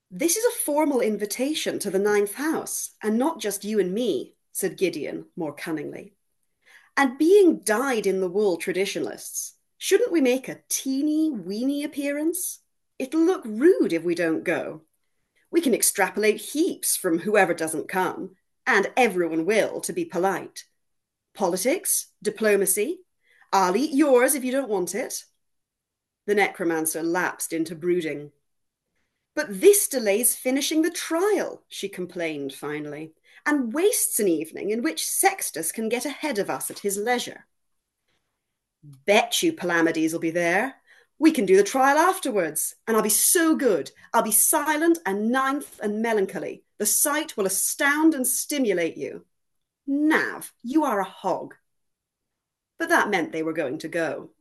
This is a formal invitation to the ninth house, and not just you and me, said Gideon more cunningly. And being dyed-in-the-wool traditionalists, shouldn't we make a teeny weeny appearance? It'll look rude if we don't go. We can extrapolate heaps from whoever doesn't come, and everyone will, to be polite. Politics, diplomacy. I'll eat yours if you don't want it. The necromancer lapsed into brooding. But this delays finishing the trial, she complained finally, and wastes an evening in which Sextus can get ahead of us at his leisure. Bet you Palamedes will be there. We can do the trial afterwards, and I'll be so good. I'll be silent and ninth and melancholy. The sight will astound and stimulate you. Nav, you are a hog. But that meant they were going to go.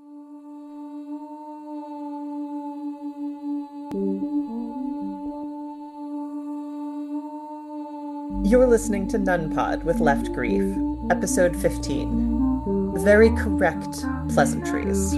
You're listening to Nun Pod with Left Grief, episode 15. Very correct pleasantries.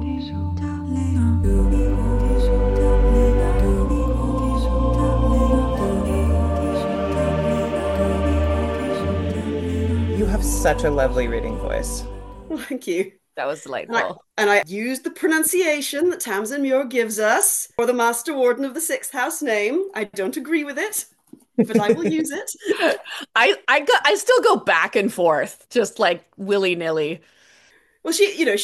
You have such a lovely reading voice. Well, thank you. That was delightful. And I used the pronunciation that Tamsin Muir gives us for the Master Warden of the Sixth House name. I don't agree with it, but I will use it. I still go back and forth, just like willy-nilly. Well,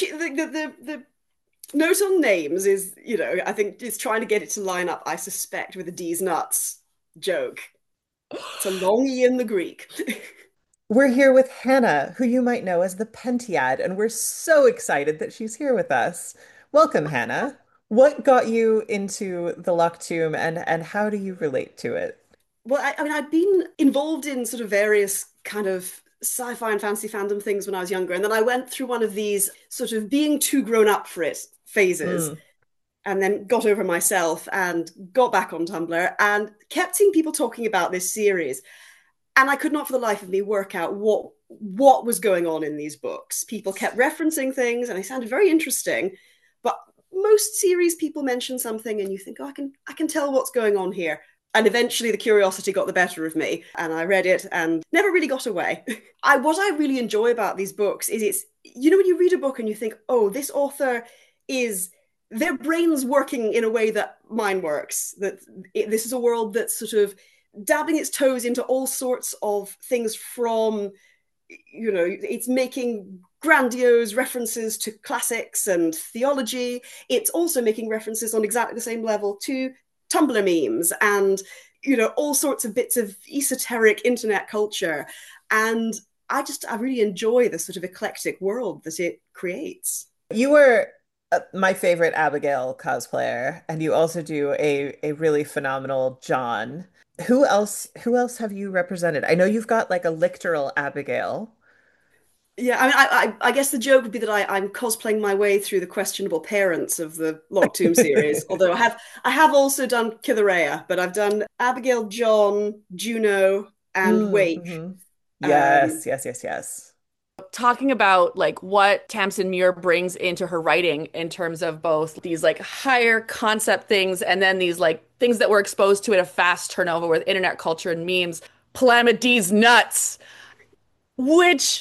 the note on names is, I think is trying to get it to line up, I suspect, with a D's nuts joke. It's a long E in the Greek. We're here with Hannah, who you might know as the Pentiad, and we're so excited that she's here with us. Welcome, Hannah. What got you into the Locked Tomb and how do you relate to it? Well, I mean, I'd been involved in sort of various kind of sci-fi and fantasy fandom things when I was younger. And then I went through one of these sort of being too grown up for it phases. And then got over myself and got back on Tumblr and kept seeing people talking about this series. And I could not for the life of me work out what was going on in these books. People kept referencing things and they sounded very interesting. But most series people mention something and you think, oh, I can tell what's going on here. And eventually the curiosity got the better of me and I read it and never really got away. What I really enjoy about these books is it's, when you read a book and you think, oh, this author is, their brain's working in a way that mine works, that this is a world that's sort of dabbling its toes into all sorts of things from, it's making grandiose references to classics and theology. It's also making references on exactly the same level to Tumblr memes and, all sorts of bits of esoteric internet culture. And I really enjoy the sort of eclectic world that it creates. You were my favorite Abigail cosplayer, and you also do a really phenomenal John. Who else have you represented? I know you've got like a literal Abigail. Yeah, I mean, I guess the joke would be that I'm cosplaying my way through the questionable parents of the Locked Tomb series. Although I have also done Kithaerea, but I've done Abigail, John, Juno, and Wake. Mm-hmm. Yes. Talking about like what Tamsin Muir brings into her writing in terms of both these like higher concept things and then these like things that we're exposed to at a fast turnover with internet culture and memes. Palamedes nuts, which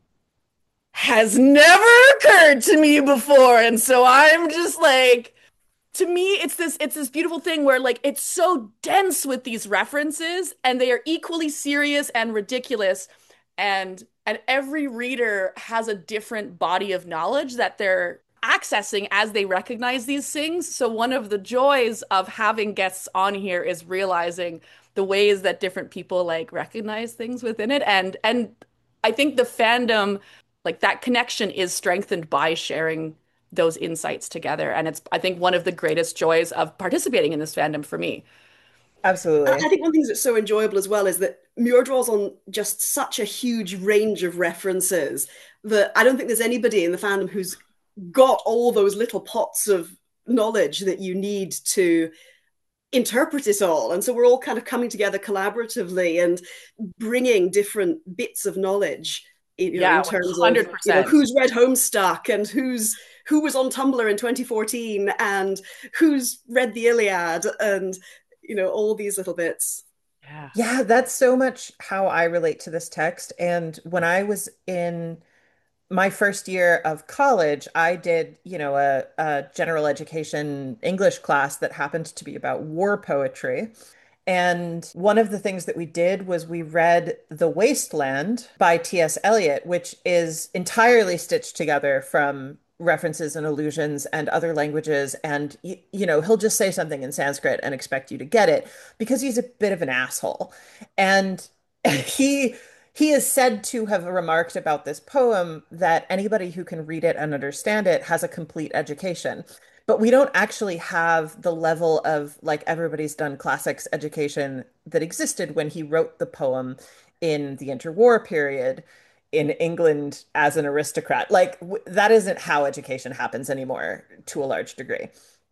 has never occurred to me before. And so I'm just like, to me, it's this beautiful thing where like it's so dense with these references and they are equally serious and ridiculous. And every reader has a different body of knowledge that they're accessing as they recognize these things. So one of the joys of having guests on here is realizing the ways that different people like recognize things within it. And I think the fandom, like that connection is strengthened by sharing those insights together. And it's, I think, one of the greatest joys of participating in this fandom for me. Absolutely. I think one thing that's so enjoyable as well is that Muir draws on just such a huge range of references that I don't think there's anybody in the fandom who's got all those little pots of knowledge that you need to interpret it all. And so we're all kind of coming together collaboratively and bringing different bits of knowledge in terms 100%. Of who's read Homestuck and who was on Tumblr in 2014 and who's read the Iliad and all these little bits. Yeah. Yeah, that's so much how I relate to this text. And when I was in my first year of college, I did, a general education English class that happened to be about war poetry. And one of the things that we did was we read The Wasteland by T.S. Eliot, which is entirely stitched together from references and allusions and other languages. And, he'll just say something in Sanskrit and expect you to get it because he's a bit of an asshole. And he he is said to have remarked about this poem that anybody who can read it and understand it has a complete education. But we don't actually have the level of like everybody's done classics education that existed when he wrote the poem in the interwar period in England as an aristocrat. Like that isn't how education happens anymore to a large degree.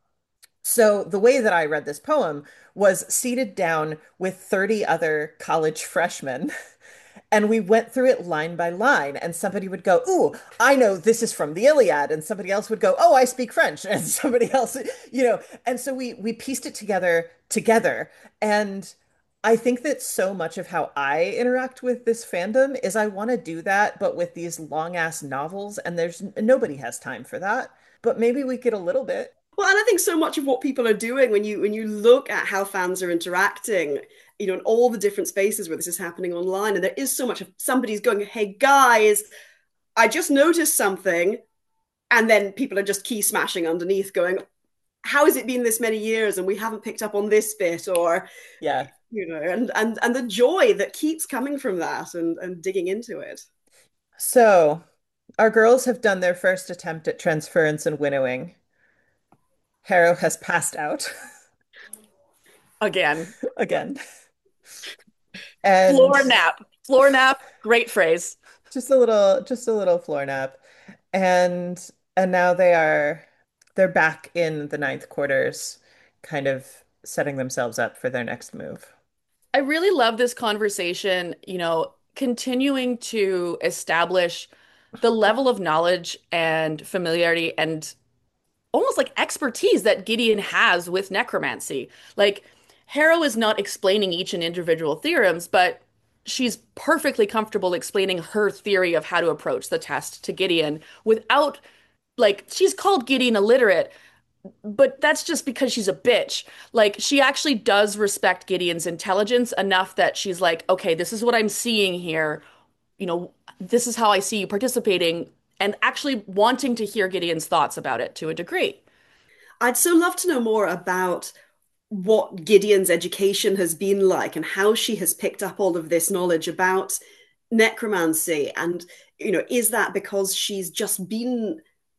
So the way that I read this poem was seated down with 30 other college freshmen. And we went through it line by line, and somebody would go, "Ooh, I know this is from the Iliad," and somebody else would go, "Oh, I speak French," and somebody else, and so we pieced it together. And I think that so much of how I interact with this fandom is I want to do that, but with these long ass novels, and there's nobody has time for that. But maybe we get a little bit. Well, and I think so much of what people are doing when you look at how fans are interacting, in all the different spaces where this is happening online, and there is so much of somebody's going, "Hey guys, I just noticed something," and then people are just key smashing underneath, going, "How has it been this many years and we haven't picked up on this bit?" Or Yeah. and the joy that keeps coming from that and digging into it. So our girls have done their first attempt at transference and winnowing. Harrow has passed out Again. again. And Floor nap. Floor nap. Great phrase. just a little floor nap. And and now they're back in the ninth quarters, kind of setting themselves up for their next move. I really love this conversation, continuing to establish the level of knowledge and familiarity and almost like expertise that Gideon has with necromancy. Like, Harrow is not explaining each and individual theorems, but she's perfectly comfortable explaining her theory of how to approach the test to Gideon without, like, she's called Gideon illiterate, but that's just because she's a bitch. Like, she actually does respect Gideon's intelligence enough that she's like, okay, this is what I'm seeing here. This is how I see you participating, and actually wanting to hear Gideon's thoughts about it to a degree. I'd so love to know more about what Gideon's education has been like and how she has picked up all of this knowledge about necromancy. And, is that because she's just been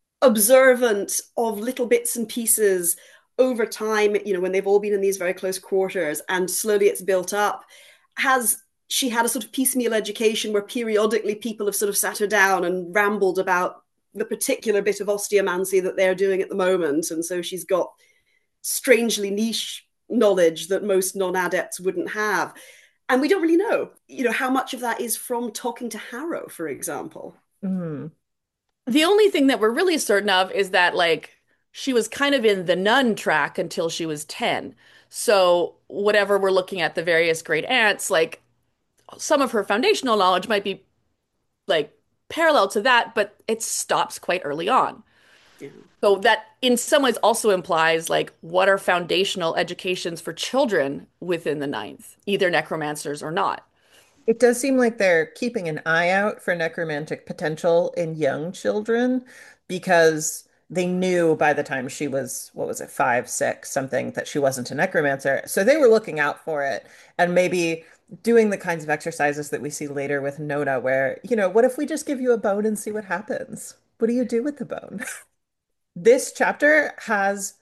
observant of little bits and pieces over time, when they've all been in these very close quarters and slowly it's built up? Has she had a sort of piecemeal education where periodically people have sort of sat her down and rambled about the particular bit of osteomancy that they're doing at the moment? And so she's got strangely niche knowledge that most non-adepts wouldn't have. And we don't really know, how much of that is from talking to Harrow, for example. Mm. The only thing that we're really certain of is that, like, she was kind of in the nun track until she was 10. So, whatever we're looking at the various great aunts, like, some of her foundational knowledge might be, like, parallel to that, but it stops quite early on. Yeah. So, that in some ways also implies, like, what are foundational educations for children within the ninth, either necromancers or not? It does seem like they're keeping an eye out for necromantic potential in young children because they knew by the time she was, what was it, 5, 6, something, that she wasn't a necromancer. So they were looking out for it and maybe doing the kinds of exercises that we see later with Nona, where, what if we just give you a bone and see what happens? What do you do with the bone? This chapter has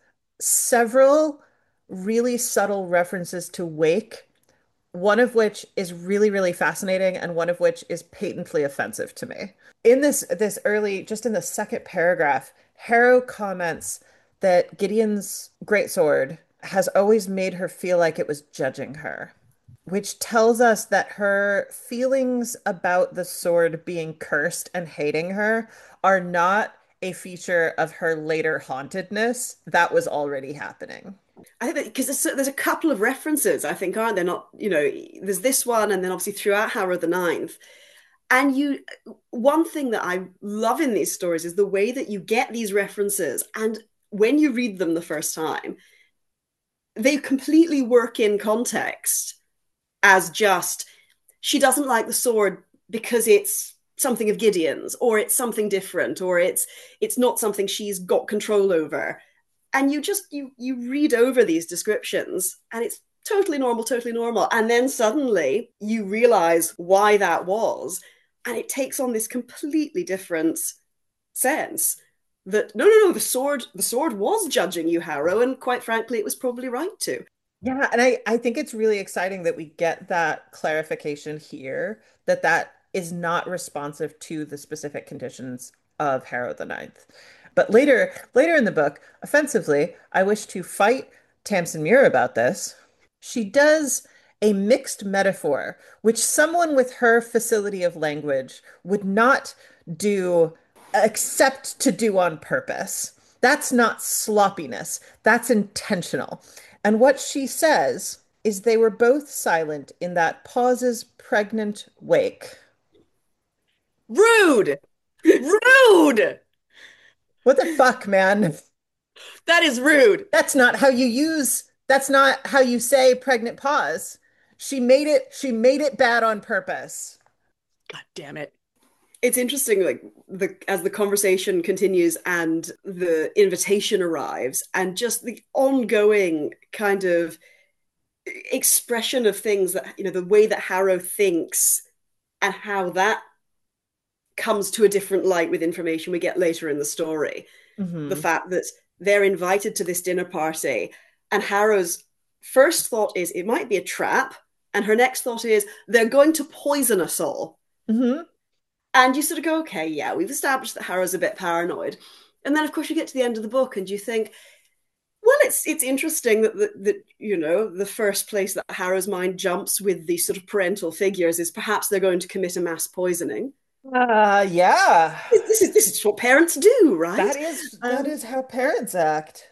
several really subtle references to Wake, one of which is really, really fascinating, and one of which is patently offensive to me. In this early, just in the second paragraph, Harrow comments that Gideon's greatsword has always made her feel like it was judging her, which tells us that her feelings about the sword being cursed and hating her are not a feature of her later hauntedness. That was already happening. I think that because there's a couple of references, I think, aren't there? Not, there's this one, and then obviously throughout Harrow the Ninth. And one thing that I love in these stories is the way that you get these references, and when you read them the first time, they completely work in context as just she doesn't like the sword because it's something of Gideon's, or it's something different, or it's not something she's got control over. And you read over these descriptions, and it's totally normal. And then suddenly you realize why that was, and it takes on this completely different sense that no, the sword was judging you, Harrow, and quite frankly, it was probably right to. Yeah, and I think it's really exciting that we get that clarification here that that is not responsive to the specific conditions of Harrow the Ninth. But later in the book, offensively, I wish to fight Tamsin Muir about this. She does a mixed metaphor, which someone with her facility of language would not do except to do on purpose. That's not sloppiness, that's intentional. And what she says is they were both silent in that pause's pregnant wake. Rude! Rude! What the fuck, man? That is rude. That's not how you say pregnant pause. She made it bad on purpose. God damn it. It's interesting, like as the conversation continues and the invitation arrives, and just the ongoing kind of expression of things that the way that Harrow thinks and how that comes to a different light with information we get later in the story. The Hmm. fact that they're invited to this dinner party, and Harrow's first thought is it might be a trap, and her next thought is they're going to poison us all. Hmm. And you sort of go, okay, yeah, we've established that Harrow's a bit paranoid. And then, of course, you get to the end of the book and you think, well, it's interesting that the first place that Harrow's mind jumps with the sort of parental figures is perhaps they're going to commit a mass poisoning. Yeah. This is what parents do, That right? is that Um, is how parents act.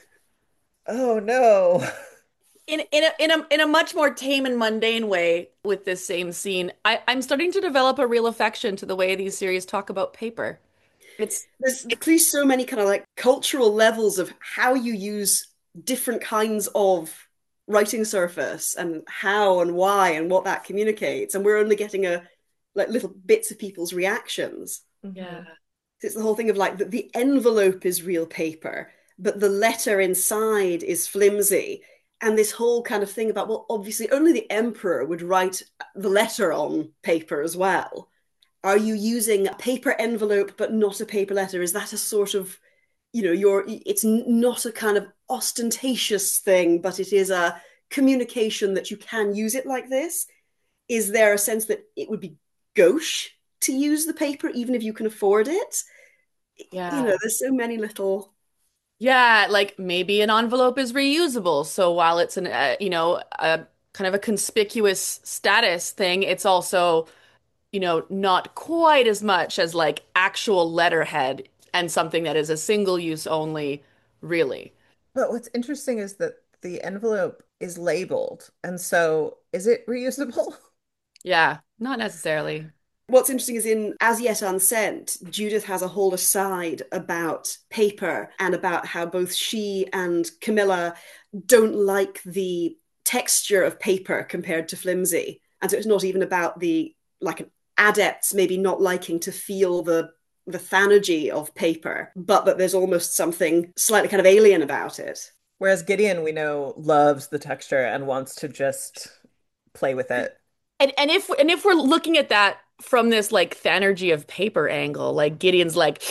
Oh no. In a much more tame and mundane way with this same scene, I'm starting to develop a real affection to the way these series talk about paper. It's there's clearly so many kind of like cultural levels of how you use different kinds of writing surface and how and why and what that communicates, and we're only getting a like little bits of people's reactions. yeah. Hmm. It's the whole thing of like the envelope is real paper, but the letter inside is flimsy. And this whole kind of thing about, well, obviously only the emperor would write the letter on paper as well. Are you using a paper envelope but not a paper letter? Is that a sort of, it's not a kind of ostentatious thing, but it is a communication that you can use it like this? Is there a sense that it would be gauche to use the paper even if you can afford it? Yeah. There's so many little. Yeah, like maybe an envelope is reusable. So while it's a kind of a conspicuous status thing, it's also, not quite as much as like actual letterhead and something that is a single use only, really. But what's interesting is that the envelope is labeled, and so is it reusable? Yeah, not necessarily. What's interesting is in As Yet Unsent, Judith has a whole aside about paper and about how both she and Camilla don't like the texture of paper compared to flimsy. And so it's not even about the like adepts maybe not liking to feel the thanergy of paper, but that there's almost something slightly kind of alien about it. Whereas Gideon, we know, loves the texture and wants to just play with it. And if we're looking at that from this like thanergy of paper angle, like Gideon's like,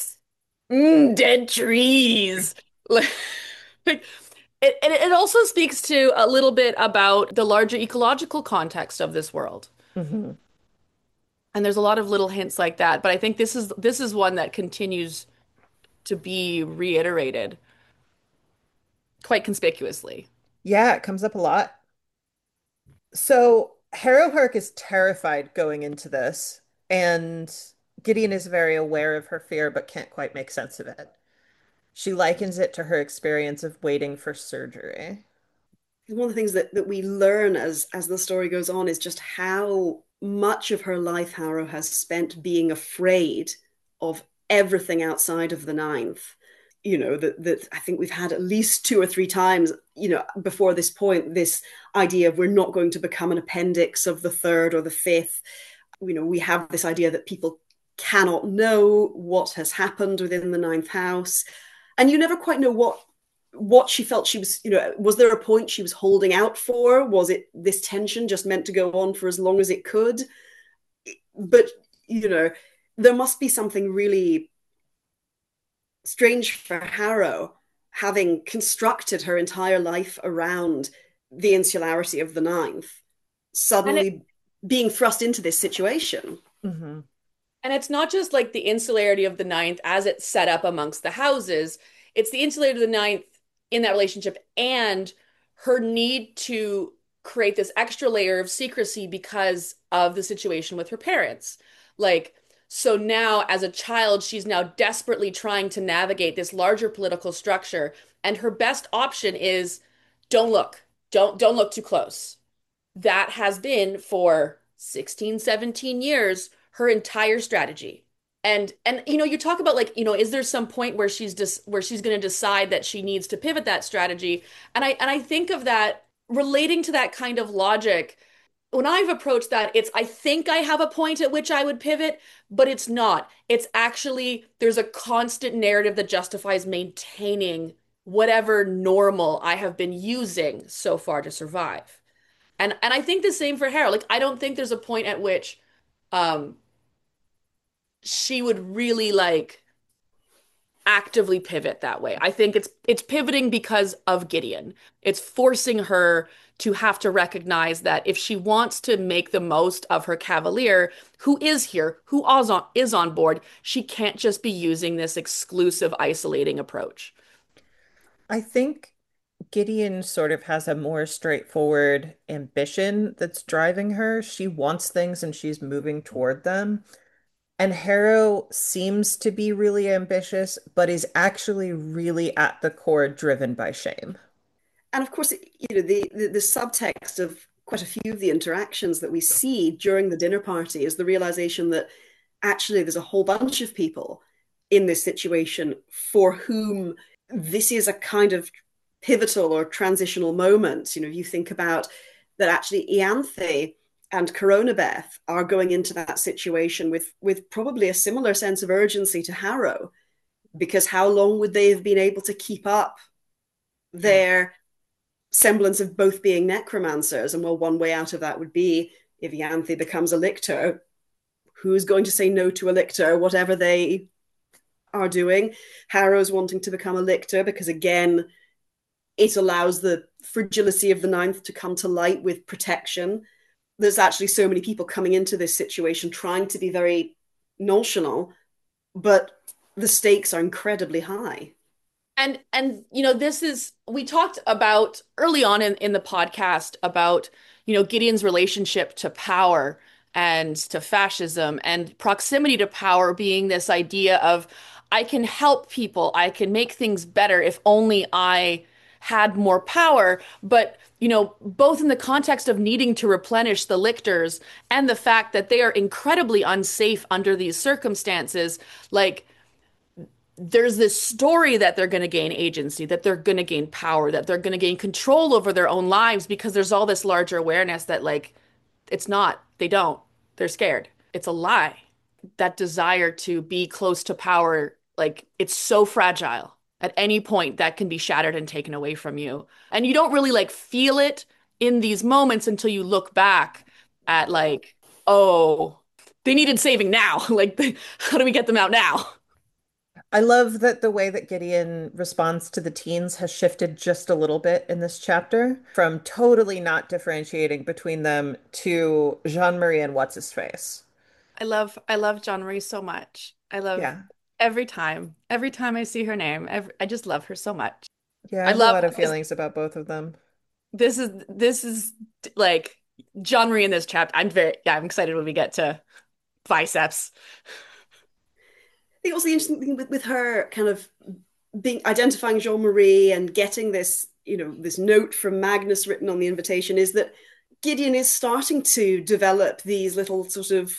dead trees. Like, it also speaks to a little bit about the larger ecological context of this world. Hmm. And there's a lot of little hints like that, but I think this is one that continues to be reiterated quite conspicuously. Yeah, it comes up a lot. So Harrowhark is terrified going into this, and Gideon is very aware of her fear but can't quite make sense of it. She likens it to her experience of waiting for surgery. One of the things that we learn as the story goes on is just how much of her life Harrow has spent being afraid of everything outside of the ninth. That I think we've had at least two or three times, before this point, this idea of we're not going to become an appendix of the third or the fifth. We have this idea that people cannot know what has happened within the ninth house, and you never quite know what she felt she was. Was there a point she was holding out for? Was it this tension just meant to go on for as long as it could? But there must be something really strange for Harrow, having constructed her entire life around the insularity of the ninth, suddenly being thrust into this situation. Mm-hmm. And it's not just like the insularity of the ninth as it's set up amongst the houses, it's the insularity of the ninth in that relationship and her need to create this extra layer of secrecy because of the situation with her parents. Like, so now as a child, she's now desperately trying to navigate this larger political structure. And her best option is don't look. Don't look too close. That has been for 16, 17 years her entire strategy. And you talk about like, is there some point where she's going to decide that she needs to pivot that strategy? And I think of that relating to that kind of logic. When I've approached that, it's I think I have a point at which I would pivot, but it's not. It's actually there's a constant narrative that justifies maintaining whatever normal I have been using so far to survive. And I think the same for Harrow. Like I don't think there's a point at which um she would really like actively pivot that way. I think it's pivoting because of Gideon. It's forcing her to have to recognize that if she wants to make the most of her Cavalier, who is here, who is on board, she can't just be using this exclusive, isolating approach. I think Gideon sort of has a more straightforward ambition that's driving her. She wants things and she's moving toward them. And Harrow seems to be really ambitious, but is actually really at the core driven by shame. And of course, the subtext of quite a few of the interactions that we see during the dinner party is the realization that actually there's a whole bunch of people in this situation for whom this is a kind of pivotal or transitional moment. You think about that actually Ianthe and Coronabeth are going into that situation with probably a similar sense of urgency to Harrow, because how long would they have been able to keep up their semblance of both being necromancers? And well, one way out of that would be if Ianthe becomes a lictor, who's going to say no to a lictor, whatever they are doing? Harrow's wanting to become a lictor because, again, it allows the fragility of the ninth to come to light with protection. There's actually so many people coming into this situation trying to be very nonchalant, but the stakes are incredibly high. And this is we talked about early on in the podcast about Gideon's relationship to power and to fascism and proximity to power being this idea of I can help people, I can make things better if only I had more power. But both in the context of needing to replenish the lictors and the fact that they are incredibly unsafe under these circumstances, like there's this story that they're going to gain agency, that they're going to gain power, that they're going to gain control over their own lives because there's all this larger awareness that like it's not, they don't, they're scared. It's a lie. That desire to be close to power, like it's so fragile. At any point that can be shattered and taken away from you. And you don't really like feel it in these moments until you look back at like, oh, they needed saving now. Like, how do we get them out now? I love that the way that Gideon responds to the teens has shifted just a little bit in this chapter from totally not differentiating between them to Jean-Marie and what's his face. I love John Marie so much. I love Yeah. every time I see her name, I just love her so much. Yeah, I I have a love lot of feelings about both of them. this is like John Marie in this chapter. I'm excited when we get to biceps. I think also the interesting thing with her kind of being identifying Jean-Marie and getting this, this note from Magnus written on the invitation is that Gideon is starting to develop these little sort of,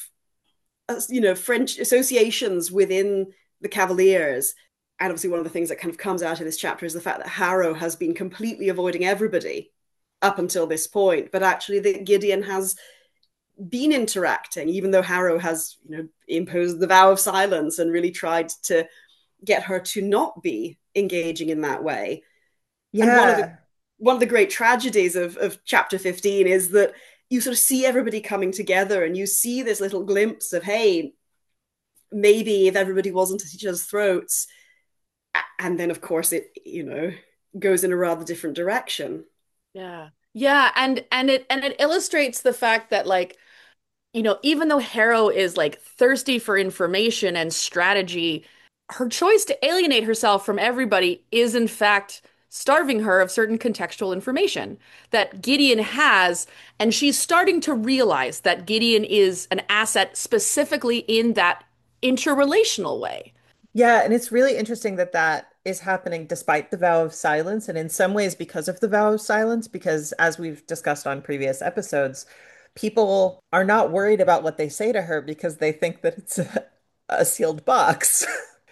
French associations within the Cavaliers. And obviously, one of the things that kind of comes out of this chapter is the fact that Harrow has been completely avoiding everybody up until this point, but actually that Gideon has been interacting, even though Harrow has, imposed the vow of silence and really tried to get her to not be engaging in that way. And Yeah. one of the great tragedies of chapter 15 is that you sort of see everybody coming together and you see this little glimpse of, hey, maybe if everybody wasn't at each other's throats. And then of course it, goes in a rather different direction. Yeah. Yeah, and it illustrates the fact that like, even though Harrow is like thirsty for information and strategy, her choice to alienate herself from everybody is in fact starving her of certain contextual information that Gideon has, and she's starting to realize that Gideon is an asset specifically in that interrelational way. Yeah, and it's really interesting that that is happening despite the vow of silence, and in some ways because of the vow of silence, because as we've discussed on previous episodes, people are not worried about what they say to her because they think that it's a sealed box.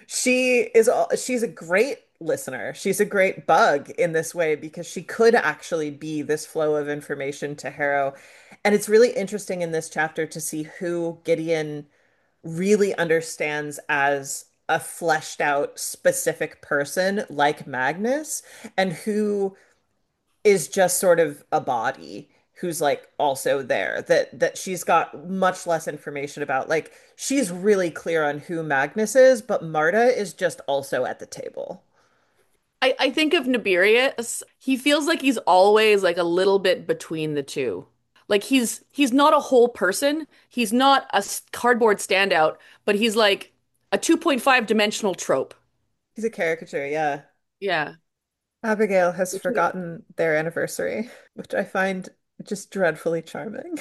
She's a great listener. She's a great bug in this way because she could actually be this flow of information to Harrow. And it's really interesting in this chapter to see who Gideon really understands as a fleshed out specific person like Magnus and who is just sort of a body who's like also there that she's got much less information about. Like she's really clear on who Magnus is, but Marta is just also at the table. I think of Nibirius, he feels like he's always like a little bit between the two. Like he's not a whole person. He's not a cardboard standout, but he's like a 2.5 dimensional trope. He's a caricature, yeah. Yeah. Abigail has forgotten their anniversary, which I find just dreadfully charming.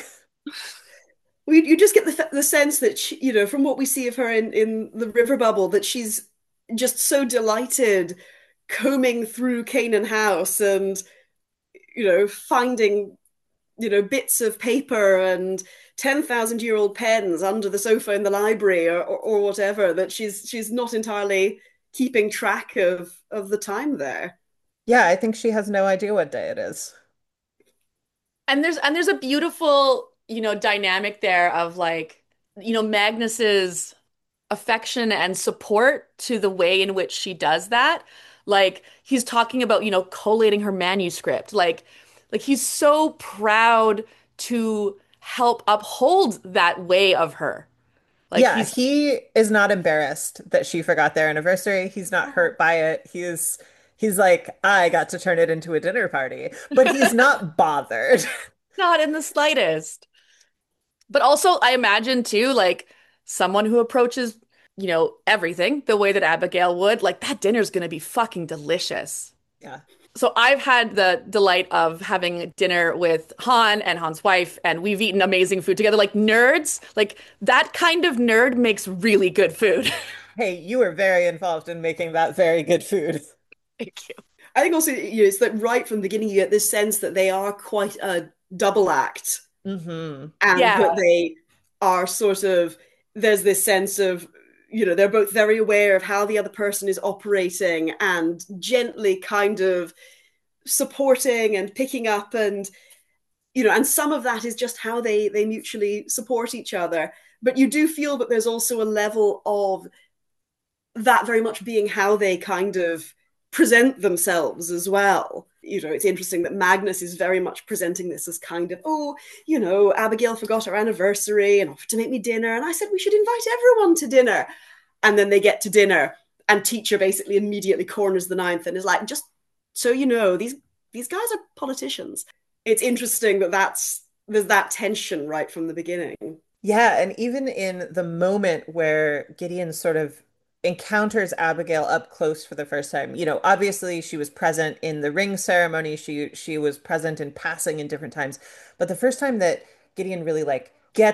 You just get the sense that she, from what we see of her in the river bubble, that she's just so delighted combing through Canaan House and finding bits of paper and 10,000-year-old pens under the sofa in the library or whatever, that she's not entirely keeping track of the time there. Yeah, I think she has no idea what day it is. And there's a beautiful, dynamic there of like, Magnus's affection and support to the way in which she does that. Like he's talking about, collating her manuscript. Like he's so proud to help uphold that way of her. Like Yeah, he's he is not embarrassed that she forgot their anniversary. He's not hurt by it. He's like, I got to turn it into a dinner party, but he's not bothered. not in the slightest. But also, I imagine too, like someone who approaches, everything the way that Abigail would, like that dinner's gonna be fucking delicious. Yeah. So I've had the delight of having dinner with Han and Han's wife, and we've eaten amazing food together, like nerds. Like that kind of nerd makes really good food. Hey, you were very involved in making that very good food. Thank you. I think also, it's that right from the beginning you get this sense that they are quite a double act, and Yeah. that they are sort of, there's this sense of, they're both very aware of how the other person is operating and gently kind of supporting and picking up, and and some of that is just how they mutually support each other. But you do feel that there's also a level of that very much being how they kind of present themselves as well. It's interesting that Magnus is very much presenting this as kind of, oh, Abigail forgot her anniversary and offered to make me dinner. And I said we should invite everyone to dinner. And then they get to dinner and teacher basically immediately corners the ninth and is like, just so you know, these guys are politicians. It's interesting that there's that tension right from the beginning. Yeah, and even in the moment where Gideon sort of encounters Abigail up close for the first time, obviously she was present in the ring ceremony, she was present in passing in different times, but the first time that Gideon really like gets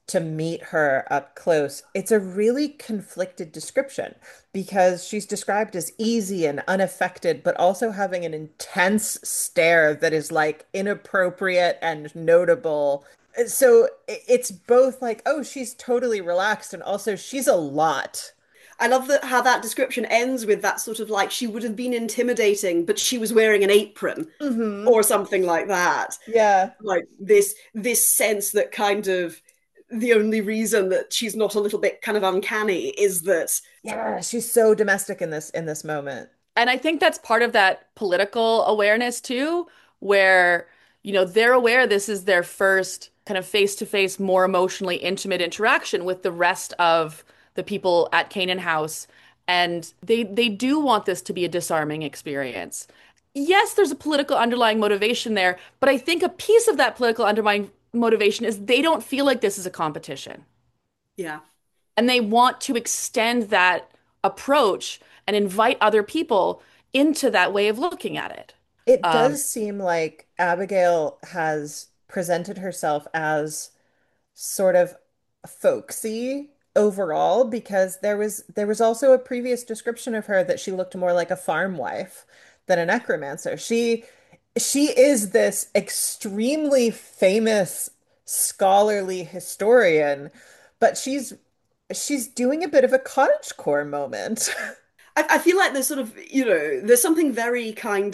to meet her up close, it's a really conflicted description because she's described as easy and unaffected, but also having an intense stare that is like inappropriate and notable. So it's both like, oh, she's totally relaxed, and also she's a lot. I love that how that description ends with that sort of like she would have been intimidating, but she was wearing an apron Hmm. or something like that. Yeah. Like this sense that kind of the only reason that she's not a little bit kind of uncanny is that Yeah, she's so domestic in this moment. And I think that's part of that political awareness too, where, they're aware this is their first kind of face-to-face, more emotionally intimate interaction with the rest of the people at Canaan House. And they do want this to be a disarming experience. Yes, there's a political underlying motivation there, but I think a piece of that political underlying motivation is they don't feel like this is a competition. yeah. And they want to extend that approach and invite other people into that way of looking at it. It Um, does seem like Abigail has presented herself as sort of folksy overall because there was also a previous description of her that she looked more like a farm wife than a necromancer. She is this extremely famous scholarly historian, but she's doing a bit of a cottagecore moment. I feel like there's sort of, there's something very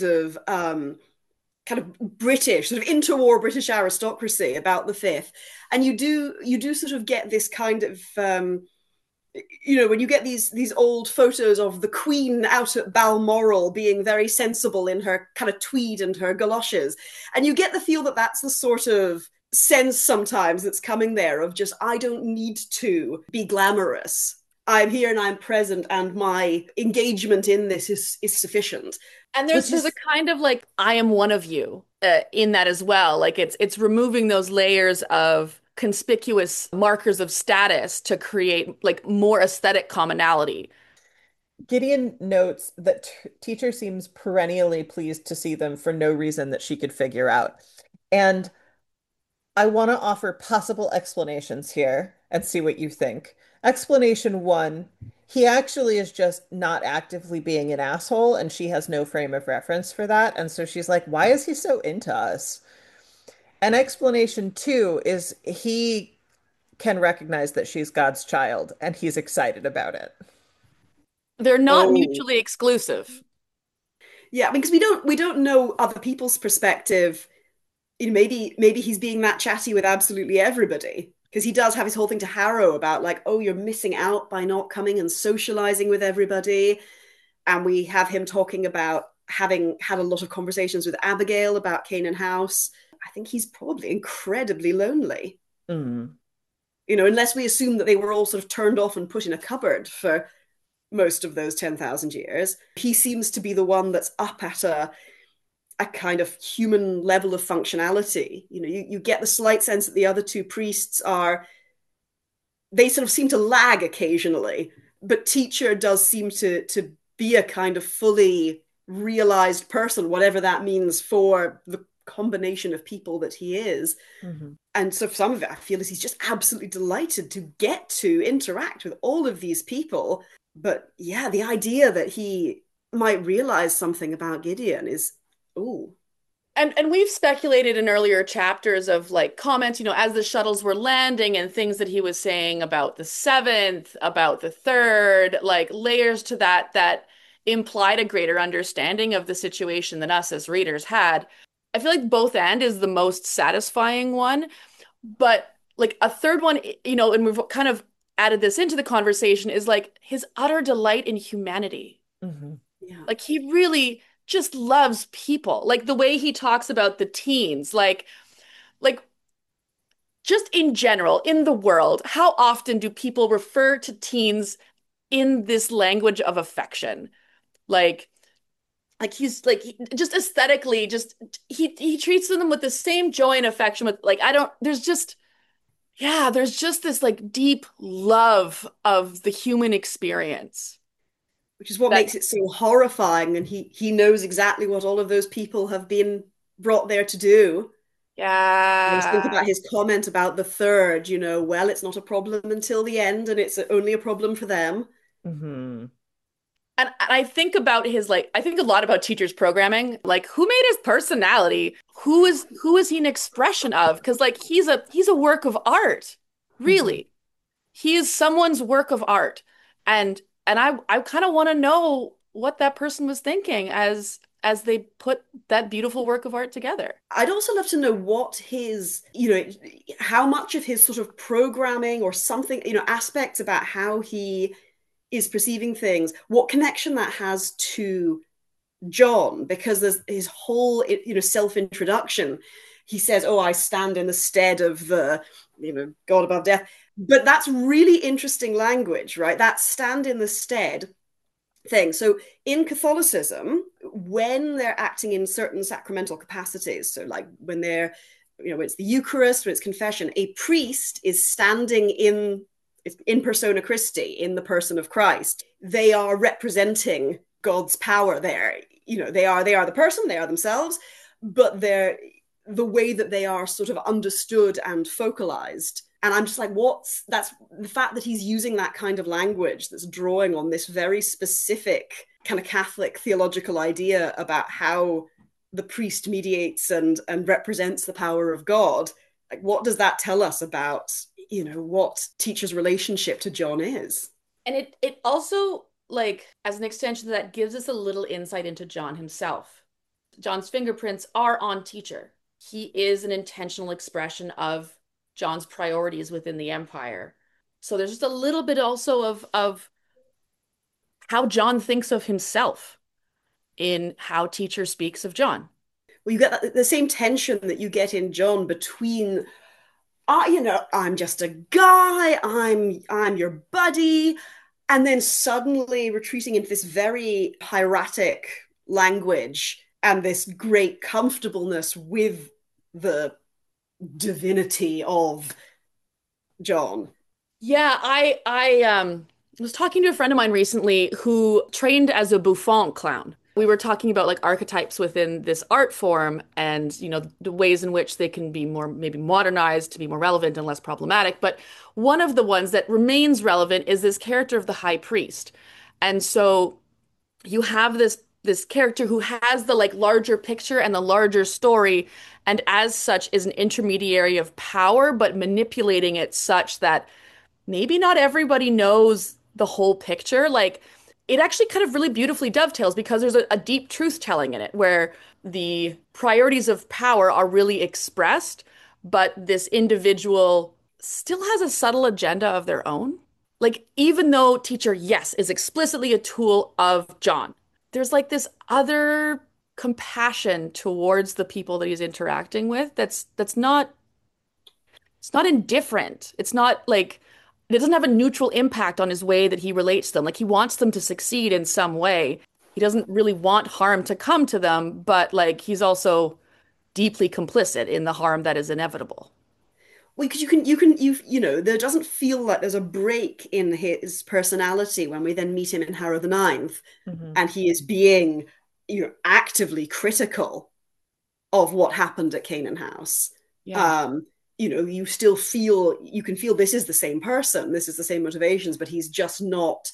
kind of British, sort of interwar British aristocracy about the fifth. And you do sort of get this kind of when you get these old photos of the Queen out at Balmoral being very sensible in her kind of tweed and her galoshes, and you get the feel that that's the sort of sense sometimes that's coming there of just I don't need to be glamorous. I'm here and I'm present, and my engagement in this is sufficient. and there's Which there's a is kind of like I am one of you in that as well. Like it's removing those layers of conspicuous markers of status to create like more aesthetic commonality. Gideon notes that teacher seems perennially pleased to see them for no reason that she could figure out. And I want to offer possible explanations here and see what you think. Explanation one, he actually is just not actively being an asshole, and she has no frame of reference for that. And so she's like, why is he so into us? And explanation two is he can recognize that she's God's child, and he's excited about it. They're not Oh, mutually exclusive. yeah, because we don't know other people's perspective. Maybe he's being that chatty with absolutely everybody because he does have his whole thing to Harrow about like, oh, you're missing out by not coming and socializing with everybody. And we have him talking about having had a lot of conversations with Abigail about Canaan House. I think he's probably incredibly lonely. Mm. Unless we assume that they were all sort of turned off and put in a cupboard for most of those 10,000 years. He seems to be the one that's up at a kind of human level of functionality. You get the slight sense that the other two priests they sort of seem to lag occasionally, but teacher does seem to be a kind of fully realized person, whatever that means for the combination of people that he is. Hmm. And so for some of it, I feel is he's just absolutely delighted to get to interact with all of these people. But yeah, the idea that he might realize something about Gideon is, oh, And we've speculated in earlier chapters of like comments, as the shuttles were landing and things that he was saying about the seventh, about the third, like layers to that implied a greater understanding of the situation than us as readers had. I feel like both end is the most satisfying one, but like a third one, and we've kind of added this into the conversation is like his utter delight in humanity. Hmm. yeah. Like he really just loves people. Like the way he talks about the teens, like just in general in the world, how often do people refer to teens in this language of affection? Like he's like just aesthetically just he treats them with the same joy and affection with like I don't there's just yeah, there's just this like deep love of the human experience Which is what that makes it so horrifying. And he knows exactly what all of those people have been brought there to do. Just think about Yeah. his comment about the third, well, it's not a problem until the end, and it's only a problem for them. Hmm. And I think about his like I think a lot about teachers programming. Like who made his personality? Who is he an expression of? Because like he's a work of art. Hmm. Really. He is someone's work of art. And I kind of want to know what that person was thinking as they put that beautiful work of art together. I'd also love to know what how much of his sort of programming or something, aspects about how he is perceiving things, what connection that has to John, because there's his whole, self-introduction. He says, "Oh, I stand in the stead of the, God above death." But that's really interesting language, right? That stand in the stead thing. So in Catholicism, when they're acting in certain sacramental capacities, so like when they're, when it's the Eucharist, when it's confession, a priest is standing in persona Christi, in the person of Christ. They are representing God's power there. They are the person, they are themselves, but they're the way that they are sort of understood and focalized. And I'm just like, that's the fact that he's using that kind of language that's drawing on this very specific kind of Catholic theological idea about how the priest mediates and represents the power of God. Like, what does that tell us about, what teacher's relationship to John is? And it also like as an extension of that gives us a little insight into John himself. John's fingerprints are on teacher. He is an intentional expression of John's priorities within the empire. So there's just a little bit also of how John thinks of himself in how teacher speaks of John. Well, you get the same tension that you get in John between, I'm just a guy, I'm your buddy, and then suddenly retreating into this very hieratic language and this great comfortableness with the divinity of John. Yeah, I was talking to a friend of mine recently who trained as a Buffon clown. We were talking about like archetypes within this art form and the ways in which they can be more maybe modernized to be more relevant and less problematic. But one of the ones that remains relevant is this character of the high priest. And so you have this character who has the like larger picture and the larger story and as such is an intermediary of power but manipulating it such that maybe not everybody knows the whole picture. Like it actually kind of really beautifully dovetails because there's a deep truth telling in it where the priorities of power are really expressed, but this individual still has a subtle agenda of their own. Like, even though teacher, yes, is explicitly a tool of John, there's like this other compassion towards the people that he's interacting with that's not it's not indifferent. It's not like it doesn't have a neutral impact on his way that he relates to them. Like he wants them to succeed in some way. He doesn't really want harm to come to them, but like he's also deeply complicit in the harm that is inevitable. Well, because there doesn't feel like there's a break in his personality when we then meet him in Harrow the Ninth, Hmm. and he is being, actively critical of what happened at Canaan House. Yeah. Um, you can feel this is the same person, this is the same motivations, but he's just not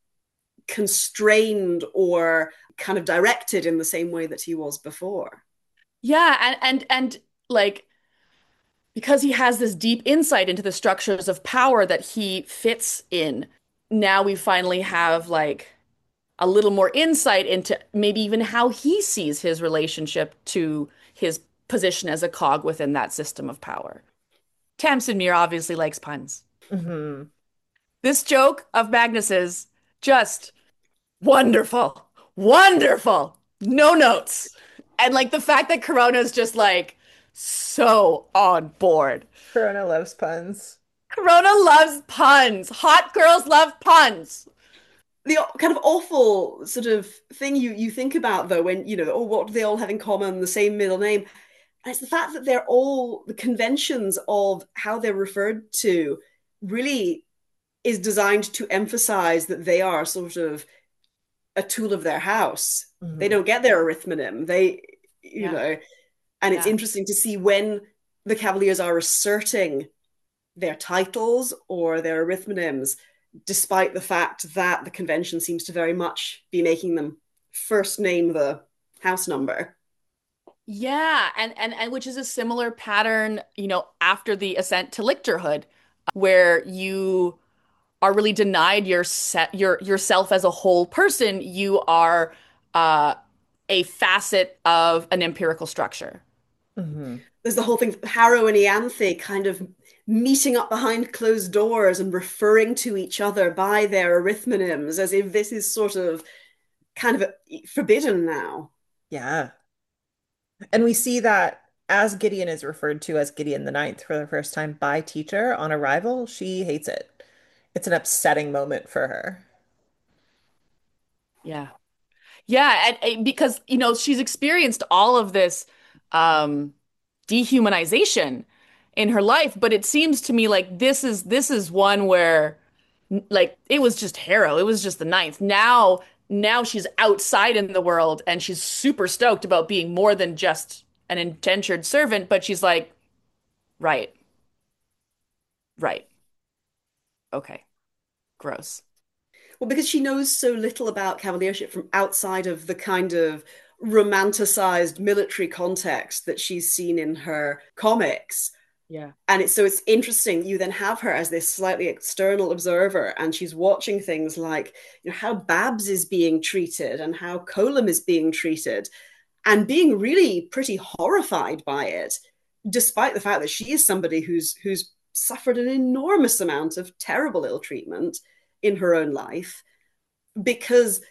constrained or kind of directed in the same way that he was before. Yeah, and like because he has this deep insight into the structures of power that he fits in, now we finally have like a little more insight into maybe even how he sees his relationship to his position as a cog within that system of power. Tamsin Muir obviously likes puns. Hmm. This joke of Magnus's just wonderful, wonderful. No notes. And like the fact that Corona's just like so on board. Corona loves puns. Corona loves puns. Hot girls love puns. The kind of awful sort of thing you think about though when oh, what do they all have in common, the same middle name, and it's the fact that they're all the conventions of how they're referred to really is designed to emphasize that they are sort of a tool of their house. They Hmm. don't get their arithmonym. They, you Yeah. know, And it's Yeah. interesting to see when the Cavaliers are asserting their titles or their arithmonyms, despite the fact that the convention seems to very much be making them first name the house number. Yeah, and which is a similar pattern, after the ascent to lictorhood, where you are really denied yourself as a whole person. You are uh, a facet of an empirical structure. Hmm. There's the whole thing, Harrow and Ianthe kind of meeting up behind closed doors and referring to each other by their arithmonyms as if this is sort of kind of forbidden now. Yeah. And we see that as Gideon is referred to as Gideon the Ninth for the first time by teacher on arrival, she hates it. It's an upsetting moment for her. Yeah. Yeah, because she's experienced all of this um dehumanization in her life, but it seems to me like this is one where like it was just Harrow, it was just the ninth. Now she's outside in the world and she's super stoked about being more than just an indentured servant, but she's like, right, right, okay, gross. Well, because she knows so little about cavaliership from outside of the kind of romanticized military context that she's seen in her comics. Yeah. And it's interesting. You then have her as this slightly external observer, and she's watching things like how Babs is being treated and how Colum is being treated, and being really pretty horrified by it, despite the fact that she is somebody who's suffered an enormous amount of terrible ill treatment in her own life because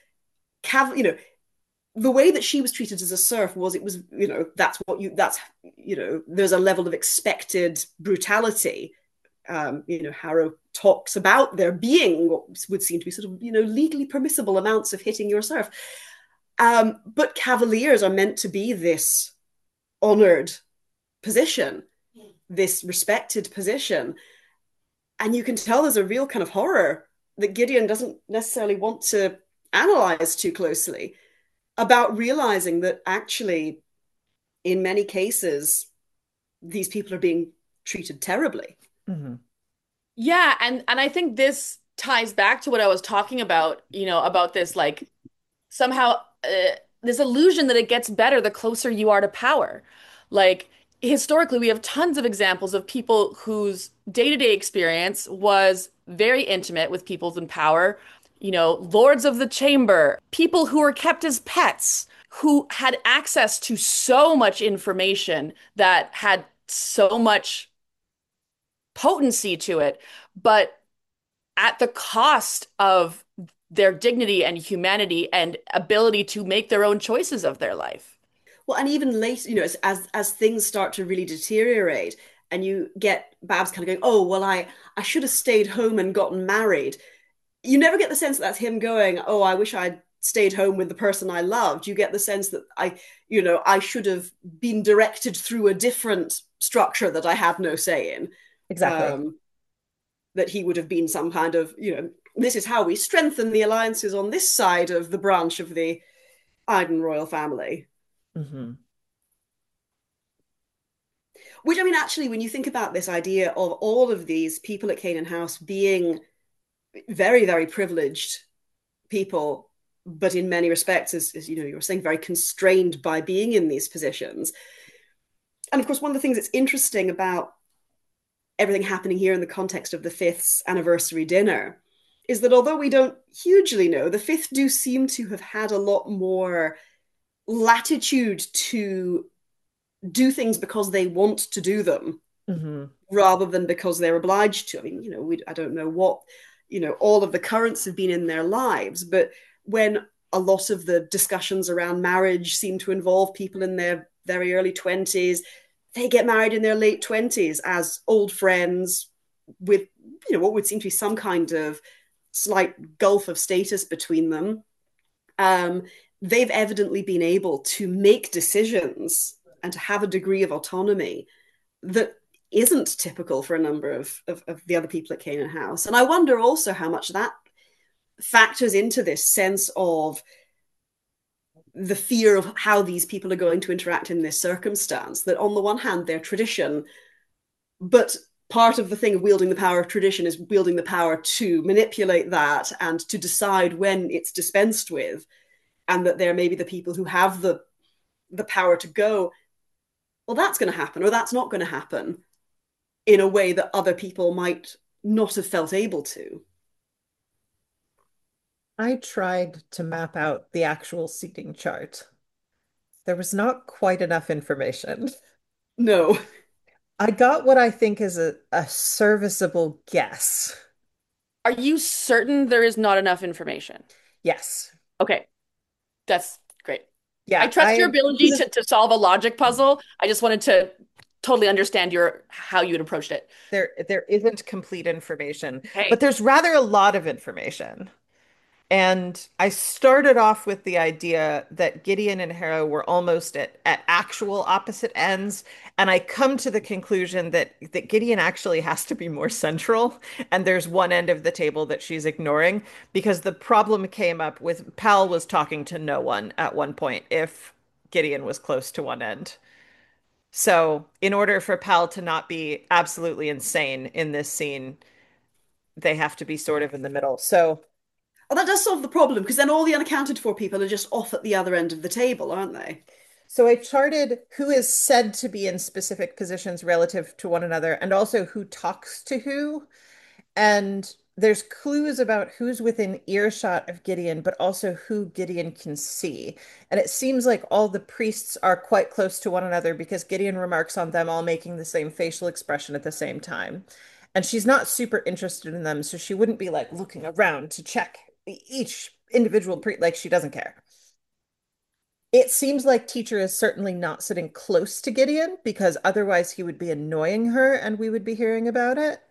the way that she was treated as a serf was it was there's a level of expected brutality. Harrow talks about there being what would seem to be sort of legally permissible amounts of hitting your serf, but cavaliers are meant to be this honored position, this respected position, and you can tell there's a real kind of horror that Gideon doesn't necessarily want to analyze too closely about realizing that actually, in many cases, these people are being treated terribly. Hmm. Yeah, and I think this ties back to what I was talking about, about this like somehow this illusion that it gets better the closer you are to power. Like historically, we have tons of examples of people whose day-to-day experience was very intimate with people in power, lords of the chamber, people who were kept as pets, who had access to so much information that had so much potency to it, but at the cost of their dignity and humanity and ability to make their own choices of their life. Well, and even later, as things start to really deteriorate, and you get Babs kind of going, "Oh, well, I should have stayed home and gotten married." You never get the sense that that's him going, "Oh, I wish I'd stayed home with the person I loved." You get the sense that I should have been directed through a different structure that I had no say in. Exactly. That he would have been some kind of, this is how we strengthen the alliances on this side of the branch of the Iden royal family. Hmm. Which, I mean, actually, when you think about this idea of all of these people at Canaan House being very, very privileged people, but in many respects, as you were saying, very constrained by being in these positions. And of course, one of the things that's interesting about everything happening here in the context of the fifth anniversary dinner is that although we don't hugely know, the fifth do seem to have had a lot more latitude to do things because they want to do them Hmm. rather than because they're obliged to. I mean, I don't know what, all of the currents have been in their lives, but when a lot of the discussions around marriage seem to involve people in their very early 20s, they get married in their late 20s as old friends with, what would seem to be some kind of slight gulf of status between them. Um, they've evidently been able to make decisions and to have a degree of autonomy that isn't typical for a number of the other people at Canaan House. And I wonder also how much that factors into this sense of the fear of how these people are going to interact in this circumstance. That on the one hand, they're tradition, but part of the thing of wielding the power of tradition is wielding the power to manipulate that and to decide when it's dispensed with, and that there may be the people who have the power to go, well, that's going to happen or that's not going to happen in a way that other people might not have felt able to. I tried to map out the actual seating chart. There was not quite enough information. No. I got what I think is a serviceable guess. Are you certain there is not enough information? Yes. Okay, that's great. I Yeah, trust your ability to solve a logic puzzle. I just wanted to totally understand your how you had approached it. there isn't complete information, but Okay. there's rather a lot of information. And I started off with the idea that Gideon and Hera were almost at actual opposite ends. And I come to the conclusion that Gideon actually has to be more central. And there's one end of the table that she's ignoring because the problem came up with Pal was talking to no one at one point if Gideon was close to one end. So, in order for Pal to not be absolutely insane in this scene, they have to be sort of in the middle. So, Well, that does solve the problem because then all the unaccounted for people are just off at the other end of the table, aren't they? So I charted who is said to be in specific positions relative to one another and also who talks to who. And there's clues about who's within earshot of Gideon, but also who Gideon can see. And it seems like all the priests are quite close to one another because Gideon remarks on them all making the same facial expression at the same time. And she's not super interested in them, so she wouldn't be like looking around to check each individual priest, like she doesn't care. It seems like Teacher is certainly not sitting close to Gideon because otherwise he would be annoying her and we would be hearing about it.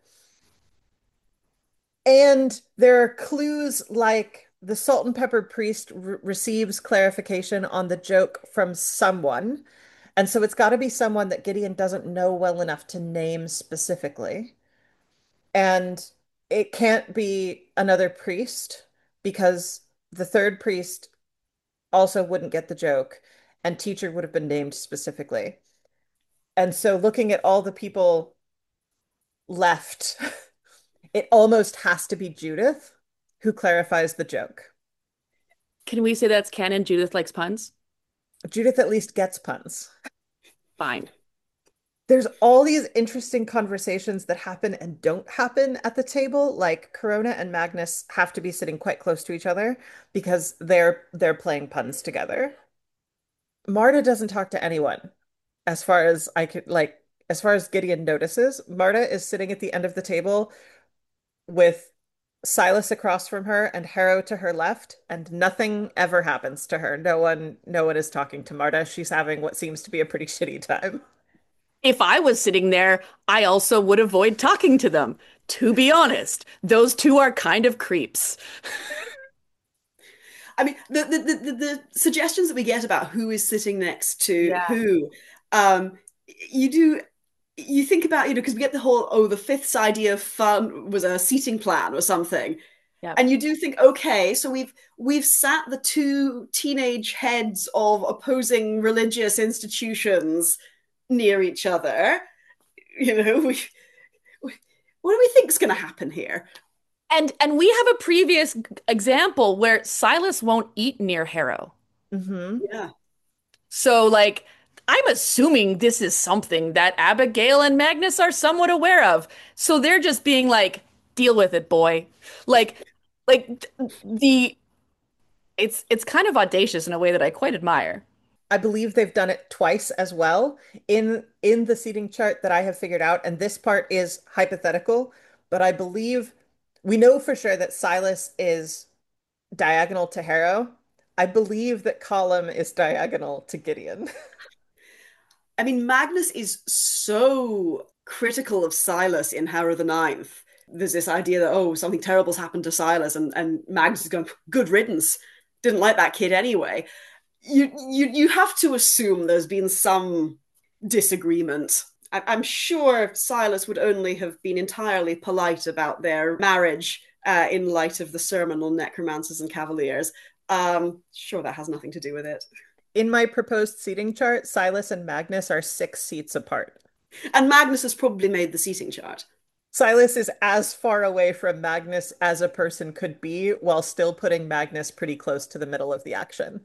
And there are clues like the Salt and Pepper Priest receives clarification on the joke from someone. And so it's got to be someone that Gideon doesn't know well enough to name specifically. And it can't be another priest because the third priest also wouldn't get the joke, and Teacher would have been named specifically. And so looking at all the people left, it almost has to be Judith who clarifies the joke. Can we say that's canon? Judith likes puns? Judith at least gets puns. Fine. There's all these interesting conversations that happen and don't happen at the table. Like Corona and Magnus have to be sitting quite close to each other because they're playing puns together. Marta doesn't talk to anyone, as far as I could like, as far as Gideon notices. Marta is sitting at the end of the table with Silas across from her and Harrow to her left, and nothing ever happens to her. No one is talking to Marta. She's having what seems to be a pretty shitty time. If I was sitting there, I also would avoid talking to them. To be honest, those two are kind of creeps. I mean, the suggestions that we get about who is sitting next to Yeah. who, you do you think about, because we get the whole, oh, the fifth's idea of fun was a seating plan or something. Yeah. And you do think, okay, so we've sat the two teenage heads of opposing religious institutions near each other. What do we think is going to happen here? And we have a previous example where Silas won't eat near Harrow. Hmm. Yeah. So like I'm assuming this is something that Abigail and Magnus are somewhat aware of. So they're just being like, deal with it, boy. Like like the it's kind of audacious in a way that I quite admire. I believe they've done it twice as well in the seating chart that I have figured out, and this part is hypothetical, but I believe we know for sure that Silas is diagonal to Harrow. I believe that Column is diagonal to Gideon. I mean, Magnus is so critical of Silas in Harrow the Ninth. There's this idea that, oh, something terrible's happened to Silas, and Magnus is going, good riddance. Didn't like that kid anyway. You have to assume there's been some disagreement. I'm sure Silas would only have been entirely polite about their marriage in light of the sermon on necromancers and cavaliers. Sure, that has nothing to do with it. In my proposed seating chart, Silas and Magnus are 6 seats apart. And Magnus has probably made the seating chart. Silas is as far away from Magnus as a person could be while still putting Magnus pretty close to the middle of the action.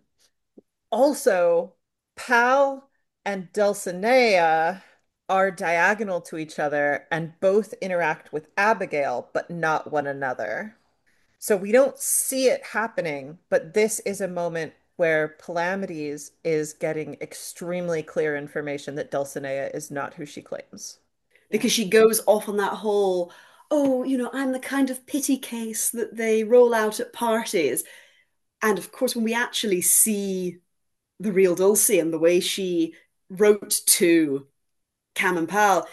Also, Pal and Dulcinea are diagonal to each other and both interact with Abigail, but not one another. So we don't see it happening, but this is a moment where Palamedes is getting extremely clear information that Dulcinea is not who she claims. Because she goes off on that whole, oh, I'm the kind of pity case that they roll out at parties. And of course, when we actually see the real Dulcie and the way she wrote to Cam and Pal,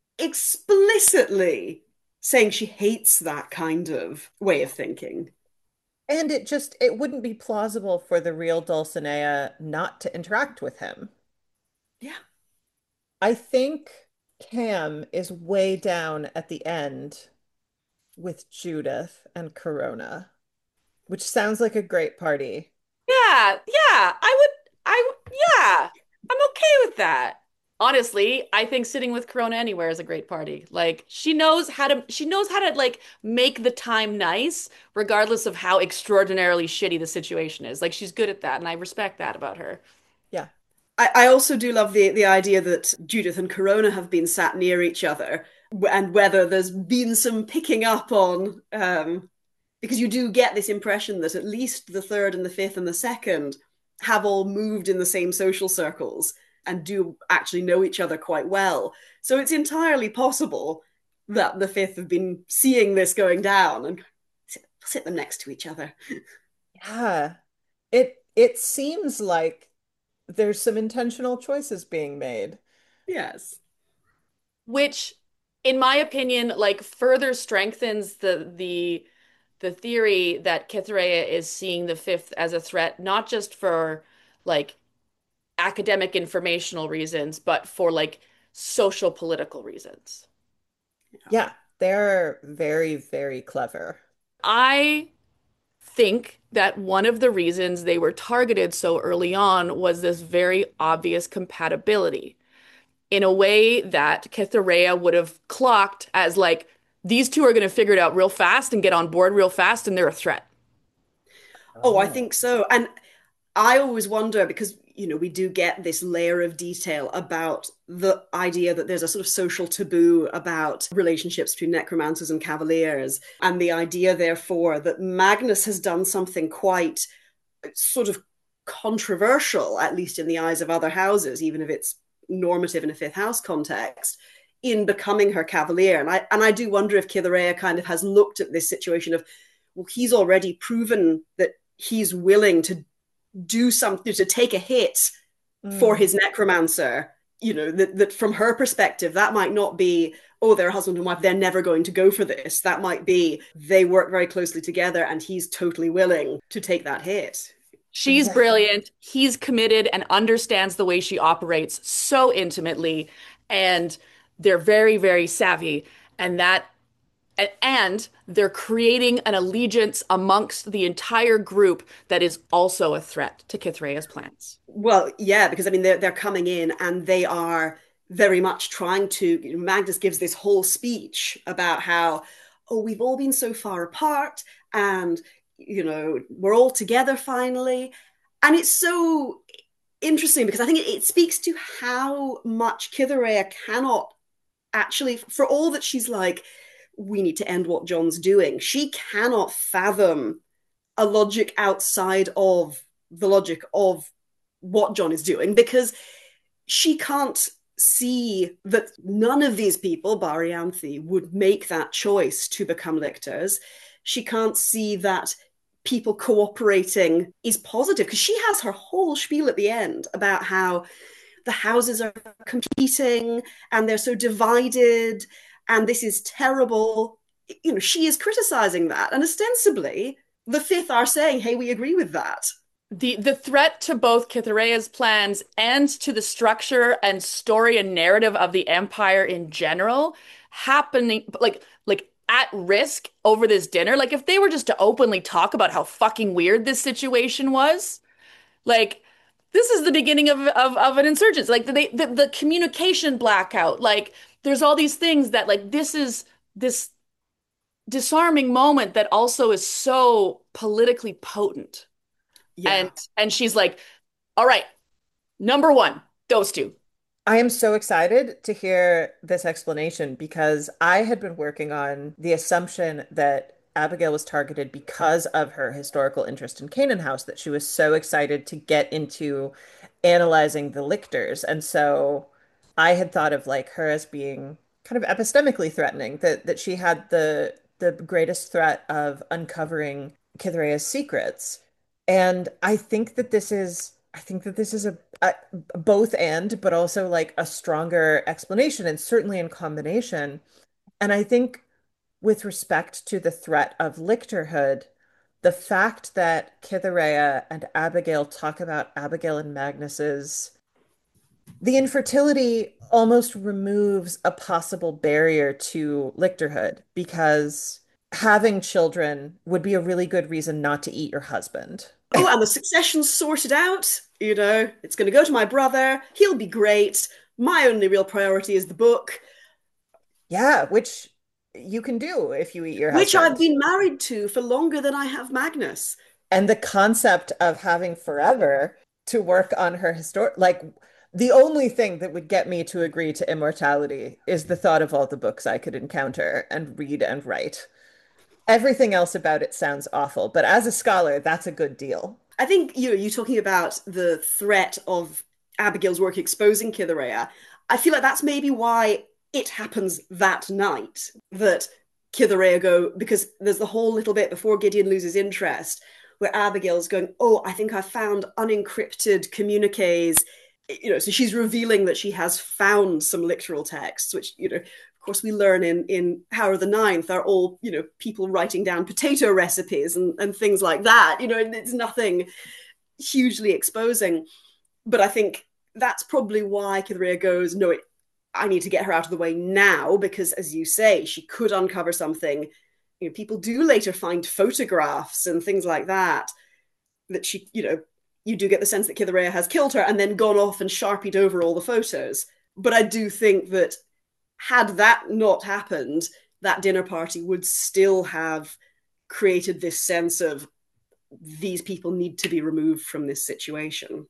explicitly saying she hates that kind of way of thinking. And it wouldn't be plausible for the real Dulcinea not to interact with him. Yeah. I think Cam is way down at the end with Judith and Corona, which sounds like a great party. Yeah, yeah, I'm okay with that. Honestly, I think sitting with Corona anywhere is a great party. Like she knows how to like make the time nice, regardless of how extraordinarily shitty the situation is. Like she's good at that, and I respect that about her. Yeah. I also do love the idea that Judith and Corona have been sat near each other and whether there's been some picking up on because you do get this impression that at least the third and the fifth and the second have all moved in the same social circles and do actually know each other quite well. So it's entirely possible that the fifth have been seeing this going down and sit them next to each other. Yeah. It seems like there's some intentional choices being made. Yes. Which, in my opinion, like further strengthens the theory that Cytherea is seeing the fifth as a threat, not just for like academic informational reasons, but for like social political reasons. Yeah, they're very, very clever. I think that one of the reasons they were targeted so early on was this very obvious compatibility in a way that Cytherea would have clocked as like these two are going to figure it out real fast and get on board real fast and they're a threat. Oh, I Oh. think so. And I always wonder because, we do get this layer of detail about the idea that there's a sort of social taboo about relationships between necromancers and cavaliers, and the idea, therefore, that Magnus has done something quite sort of controversial, at least in the eyes of other houses, even if it's normative in a fifth house context, in becoming her cavalier. And I do wonder if Cytherea kind of has looked at this situation of, well, he's already proven that he's willing to do something, to take a hit for Mm. his necromancer. That from her perspective, that might not be, oh, they're husband and wife, they're never going to go for this. That might be, they work very closely together and he's totally willing to take that hit. She's Yeah. brilliant. He's committed and understands the way she operates so intimately. And they're very, very savvy. And that and they're creating an allegiance amongst the entire group that is also a threat to Cytherea's plans. Well, yeah, because I mean they're coming in and they are very much trying to. Magnus gives this whole speech about how, oh, we've all been so far apart, and we're all together finally, and it's so interesting because I think it speaks to how much Cytherea cannot actually, for all that she's like, we need to end what John's doing, she cannot fathom a logic outside of the logic of what John is doing because she can't see that none of these people, Barrianthe, would make that choice to become lictors. She can't see that people cooperating is positive because she has her whole spiel at the end about how the houses are competing and they're so divided and this is terrible. She is criticizing that. And ostensibly, the fifth are saying, hey, we agree with that. The threat to both Cytherea's plans and to the structure and story and narrative of the empire in general happening like at risk over this dinner. Like if they were just to openly talk about how fucking weird this situation was, like this is the beginning of an insurgence. Like the communication blackout. Like there's all these things that like this is this disarming moment that also is so politically potent. Yeah. And she's like, all right, number one, those two. I am so excited to hear this explanation because I had been working on the assumption that Abigail was targeted because of her historical interest in Canaan House, that she was so excited to get into analyzing the lictors. And so I had thought of like her as being kind of epistemically threatening, that she had the greatest threat of uncovering Kithraea's secrets. And I think that this is a both and, but also like a stronger explanation and certainly in combination. And I think with respect to the threat of lictorhood, the fact that Cytherea and Abigail talk about Abigail and Magnus's the infertility almost removes a possible barrier to lictorhood because having children would be a really good reason not to eat your husband. Oh, and the succession's sorted out. You know, it's going to go to my brother. He'll be great. My only real priority is the book, Yeah, which you can do if you eat your which I've husband. been married to for longer than I have Magnus. And the concept of having forever to work on her historic, like the only thing that would get me to agree to immortality is the thought of all the books I could encounter and read and write. Everything else about it sounds awful, but as a scholar, that's a good deal. I think you talking about the threat of Abigail's work exposing Cytherea. I feel like that's maybe why it happens that night that Cytherea go, because there's the whole little bit before Gideon loses interest where Abigail's going, oh, I think I found unencrypted communiques. You know, so she's revealing that she has found some literal texts, which, you know, of course we learn in Howard the Ninth are all, you know, people writing down potato recipes and things like that. You know, it's nothing hugely exposing. But I think that's probably why Cytherea goes, no, I need to get her out of the way now, because as you say, she could uncover something. You know, people do later find photographs and things like that, that she, you know, you do get the sense that Cytherea has killed her and then gone off and sharpied over all the photos. But I do think that had that not happened, that dinner party would still have created this sense of these people need to be removed from this situation.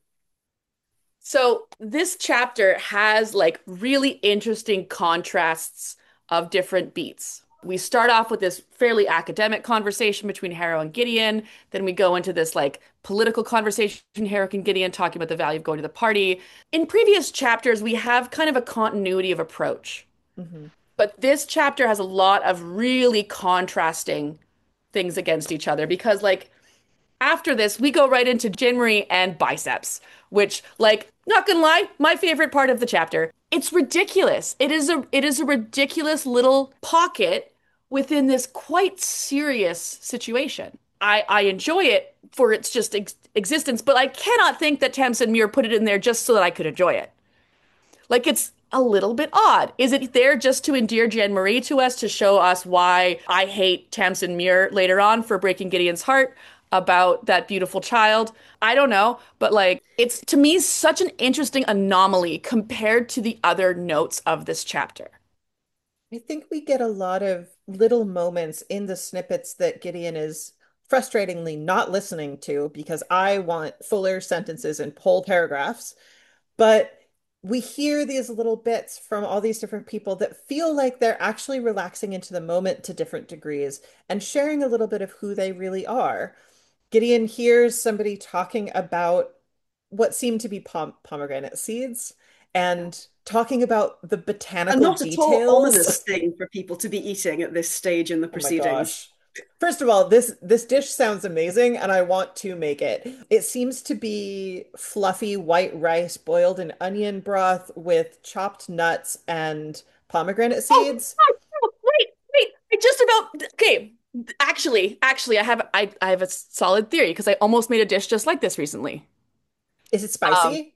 So this chapter has like really interesting contrasts of different beats. We start off with this fairly academic conversation between Harrow and Gideon. Then we go into this like political conversation between Harrow and Gideon talking about the value of going to the party. In previous chapters, we have kind of a continuity of approach. Mhm. But this chapter has a lot of really contrasting things against each other because like after this, we go right into Jinri and biceps, which, like, not gonna lie, my favorite part of the chapter. It's ridiculous. It is a ridiculous little pocket within this quite serious situation. I enjoy it for its just existence, but I cannot think that Tamsin Muir put it in there just so that I could enjoy it. Like it's a little bit odd. Is it there just to endear Jean Marie to us to show us why I hate Tamsin Muir later on for breaking Gideon's heart about that beautiful child? I don't know, but like it's to me such an interesting anomaly compared to the other notes of this chapter. I think we get a lot of little moments in the snippets that Gideon is frustratingly not listening to because I want fuller sentences and whole paragraphs. But we hear these little bits from all these different people that feel like they're actually relaxing into the moment to different degrees and sharing a little bit of who they really are. Gideon hears somebody talking about what seem to be pomegranate seeds and talking about the And botanical not at all ominous details. thing for people to be eating at this stage in the Oh my proceedings. gosh. First of all, this dish sounds amazing and I want to make it. It seems to be fluffy white rice boiled in onion broth with chopped nuts and pomegranate Oh, seeds. wait. I just about okay. Actually, I have a solid theory because I almost made a dish just like this recently. Is it Um, spicy?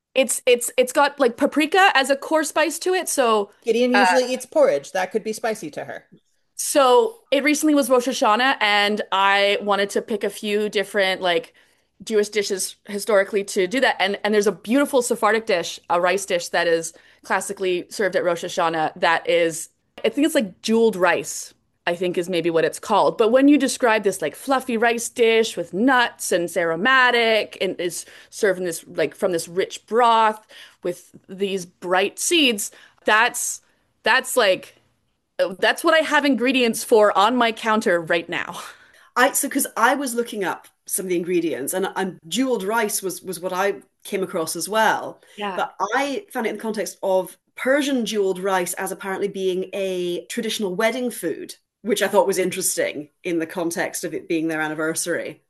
it's got like paprika as a core spice to it, so Gideon uh, usually eats porridge. That could be spicy to her. So it recently was Rosh Hashanah, and I wanted to pick a few different like Jewish dishes historically to do that. And there's a beautiful Sephardic dish, a rice dish that is classically served at Rosh Hashanah that is, I think it's like jeweled rice, I think is maybe what it's called. But when you describe this like fluffy rice dish with nuts and it's aromatic and is served in this like from this rich broth with these bright seeds, that's like that's what I have ingredients for on my counter right now. I because I was looking up some of the ingredients, and jeweled rice was what I came across as well. Yeah. But I found it in the context of Persian jeweled rice as apparently being a traditional wedding food, which I thought was interesting in the context of it being their anniversary.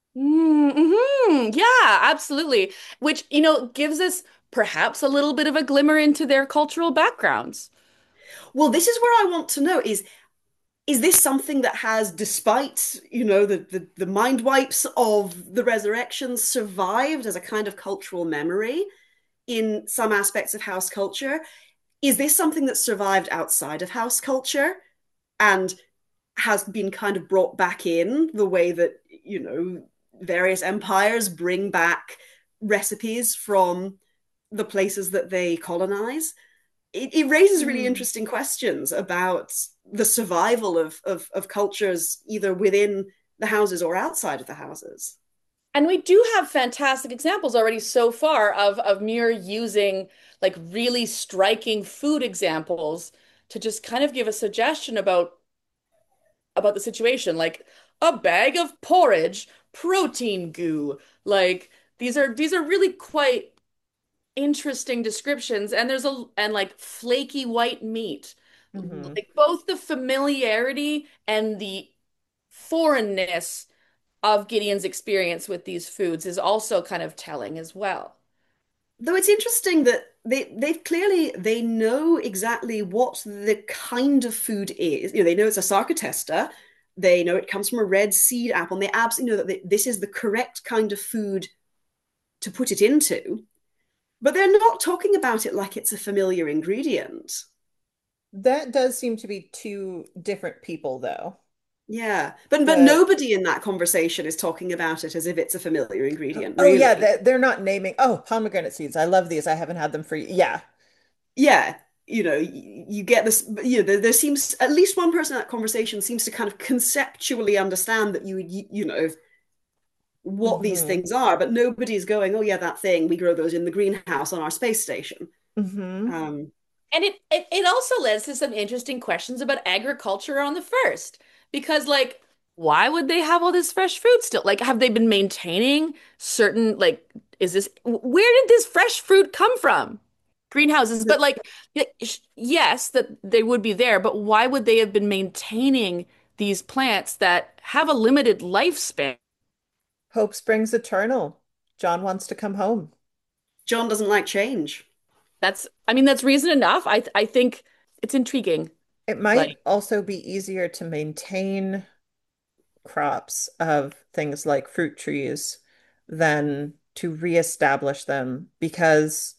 Mm-hmm. Yeah, absolutely. Which, gives us perhaps a little bit of a glimmer into their cultural backgrounds. Well, this is where I want to know is this something that has, despite, the mind wipes of the resurrection, survived as a kind of cultural memory in some aspects of house culture? Is this something that survived outside of house culture and has been kind of brought back in the way that, various empires bring back recipes from the places that they colonize? It raises really Hmm. interesting questions about the survival of cultures either within the houses or outside of the houses. And we do have fantastic examples already so far of Muir using like really striking food examples to just kind of give a suggestion about the situation, like a bag of porridge, protein goo. Like these are really quite interesting descriptions, and like flaky white meat. Hmm. Like both the familiarity and the foreignness of Gideon's experience with these foods is also kind of telling as well. Though it's interesting that they know exactly what the kind of food is. They know it's a sarcatesta. They know it comes from a red seed apple, and they absolutely know that this is the correct kind of food to put it into. But they're not talking about it like it's a familiar ingredient. That does seem to be two different people, though. Yeah, but The nobody in that conversation is talking about it as if it's a familiar ingredient, Oh yeah, really. they're not naming. Oh, pomegranate seeds. I love these. I haven't had them for yeah. Yeah, you get this. There seems at least one person in that conversation seems to kind of conceptually understand that what these Hmm. things are, but nobody's going, oh yeah, that thing we grow those in the greenhouse on our space station. Hmm. Um, And it also leads to some interesting questions about agriculture on the first. Because like why would they have all this fresh fruit still? Like have they been maintaining certain like is this where did this fresh fruit come from? Greenhouses, but like yes, that they would be there, but why would they have been maintaining these plants that have a limited lifespan? Hope springs eternal. John wants to come home. John doesn't like change. I mean, that's reason enough. I think it's intriguing. It might Like also be easier to maintain crops of things like fruit trees than to reestablish them because,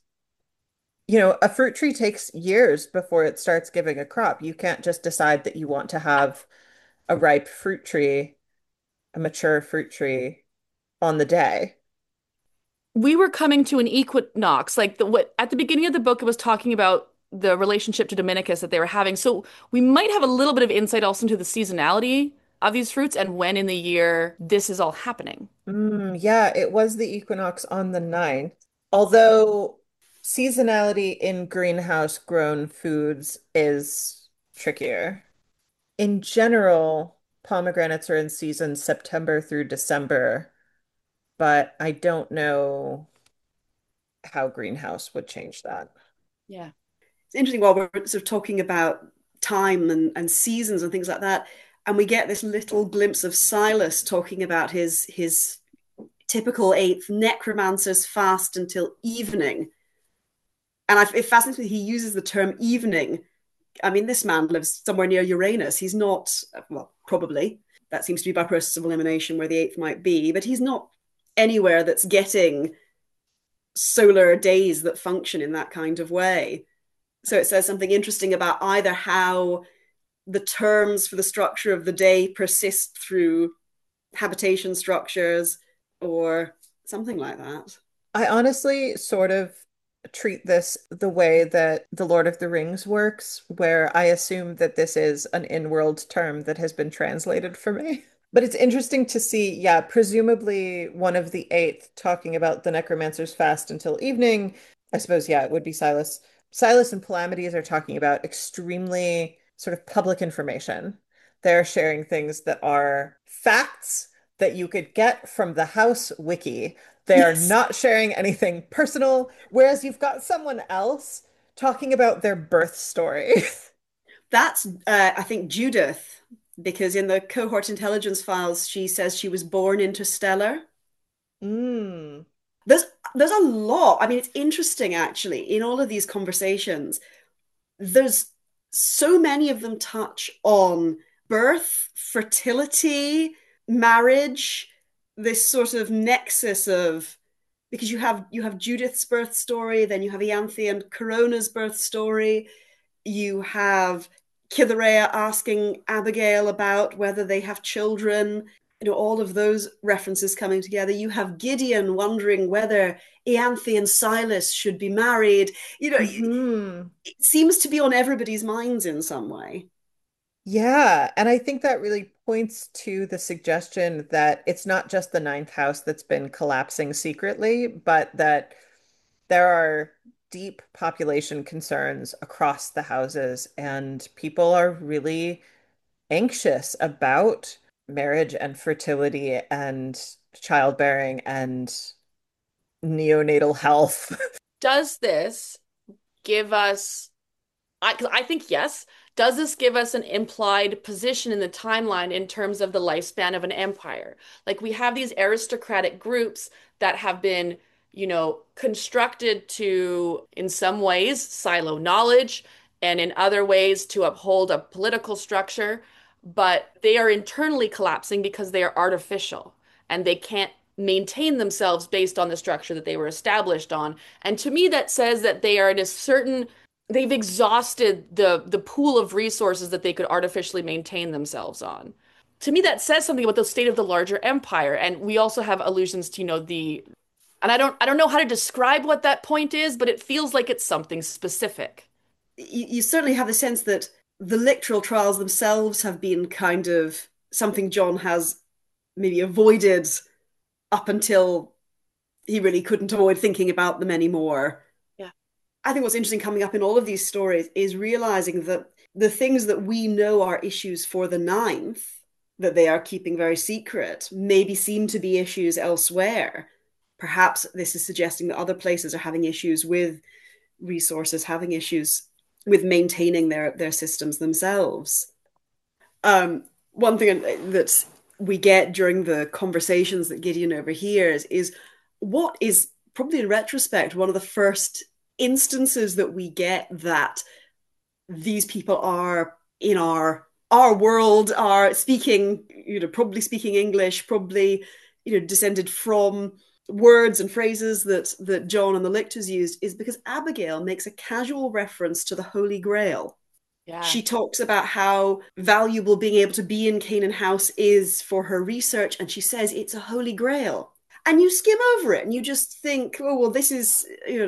a fruit tree takes years before it starts giving a crop. You can't just decide that you want to have a ripe fruit tree, a mature fruit tree on the day. we were coming to an equinox, like the what at the beginning of the book it was talking about the relationship to Dominicus that they were having. So we might have a little bit of insight also into the seasonality of these fruits and when in the year this is all happening. Yeah, it was the equinox on the 9th. Although seasonality in greenhouse grown foods is trickier. In general, pomegranates are in season September through December, but I don't know how greenhouse would change that. Yeah. It's interesting while we're sort of talking about time and seasons and things like that, and we get this little glimpse of Silas talking about his typical eighth necromancer's fast until evening. And it fascinates me he uses the term evening. I mean, this man lives somewhere near Uranus. He's not, well, probably. That seems to be by process of elimination where the eighth might be, but he's not anywhere that's getting solar days that function in that kind of way. So it says something interesting about either how the terms for the structure of the day persist through habitation structures or something like that. I honestly sort of treat this the way that The Lord of the Rings works, where I assume that this is an in-world term that has been translated for me. But it's interesting to see, yeah, presumably one of the eighth talking about the necromancer's fast until evening. I suppose, yeah, it would be Silas. Silas and Palamedes are talking about extremely sort of public information. They're sharing things that are facts that you could get from the house wiki. They are Yes. not sharing anything personal, whereas you've got someone else talking about their birth story. That's, I think, Judith, because in the cohort intelligence files, she says she was born interstellar. Mm. There's there's a lot. I mean, it's interesting actually in all of these conversations. There's so many of them touch on birth, fertility, marriage, this sort of nexus of because you have Judith's birth story, then you have Ianthe and Corona's birth story, you have Kithaerea asking Abigail about whether they have children, all of those references coming together. You have Gideon wondering whether Ianthe and Silas should be married. Hmm. It seems to be on everybody's minds in some way. Yeah, and I think that really points to the suggestion that it's not just the ninth house that's been collapsing secretly, but that there are deep population concerns across the houses, and people are really anxious about marriage and fertility and childbearing and neonatal health. Does this give us, 'cause I think yes, does this give us an implied position in the timeline in terms of the lifespan of an empire? Like we have these aristocratic groups that have been, constructed to, in some ways, silo knowledge, and in other ways to uphold a political structure, but they are internally collapsing because they are artificial and they can't maintain themselves based on the structure that they were established on. And to me, that says that they are in a certain they've exhausted the pool of resources that they could artificially maintain themselves on. To me, that says something about the state of the larger empire. And we also have allusions to, the and I don't know how to describe what that point is, but it feels like it's something specific. You certainly have the sense that the lictorial trials themselves have been kind of something John has maybe avoided up until he really couldn't avoid thinking about them anymore. Yeah. I think what's interesting coming up in all of these stories is realizing that the things that we know are issues for the ninth, that they are keeping very secret, maybe seem to be issues elsewhere. Perhaps this is suggesting that other places are having issues with resources, having issues with maintaining their systems themselves. One thing that we get during the conversations that Gideon overhears is what is probably in retrospect one of the first instances that we get that these people are in our world, are speaking, probably speaking English, probably, descended from words and phrases that John and the lictors used, is because Abigail makes a casual reference to the Holy Grail. Yeah. She talks about how valuable being able to be in Canaan House is for her research, and she says it's a holy grail. And you skim over it and you just think, oh, well, this is,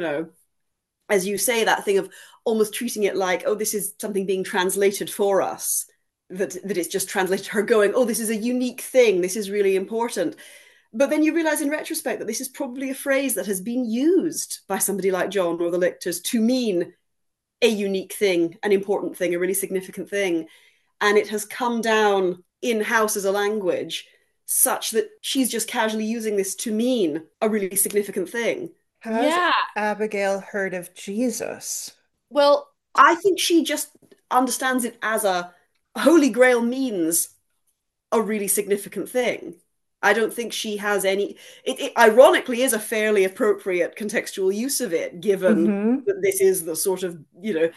as you say, that thing of almost treating it like, oh, this is something being translated for us, that it's just translated her going, oh, this is a unique thing, this is really important. But then you realize in retrospect that this is probably a phrase that has been used by somebody like John or the lictors to mean a unique thing, an important thing, a really significant thing. And it has come down in house as a language such that she's just casually using this to mean a really significant thing. Has Yeah. Abigail heard of Jesus? Well, I think she just understands it as a Holy Grail means a really significant thing. I don't think she has any. It ironically is a fairly appropriate contextual use of it, given Hmm. that this is the sort of,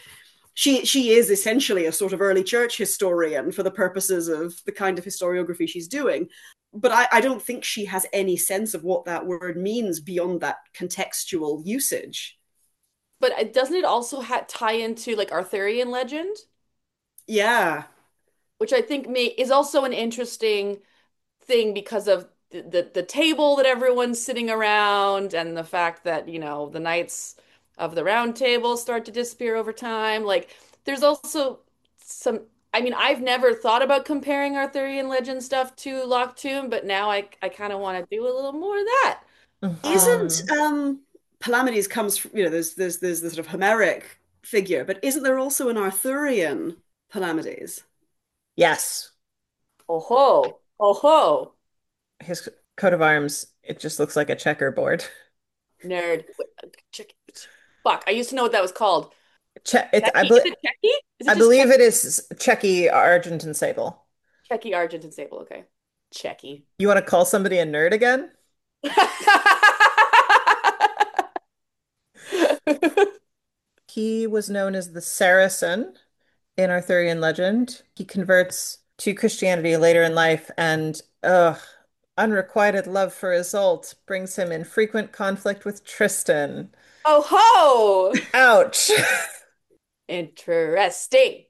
she is essentially a sort of early church historian for the purposes of the kind of historiography she's doing. But I don't think she has any sense of what that word means beyond that contextual usage. but doesn't it also tie into like Arthurian legend? Yeah. which I think is also an interesting thing because of the table that everyone's sitting around and the fact that, the knights of the round table start to disappear over time. Like there's also some I mean, I've never thought about comparing Arthurian legend stuff to Loch Tomb, but now I kind of want to do a little more of that. Isn't Mhm. Palamedes comes from, there's the sort of Homeric figure, but isn't there also an Arthurian Palamedes? Yes, Oh ho. Oh ho. his coat of arms, it just looks like a checkerboard. Nerd. Check. Fuck, I used to know what that was called. It's, Checky? Is it Checky? Is I it just believe Checky? it is Checky, Argent, and Sable. Checky, Argent, and Sable. Okay. Checky. You want to call somebody a nerd again? He was known as the Saracen in Arthurian legend. He converts to Christianity later in life, and unrequited love for Isolde brings him in frequent conflict with Tristan. Oh ho! Ouch. Interesting.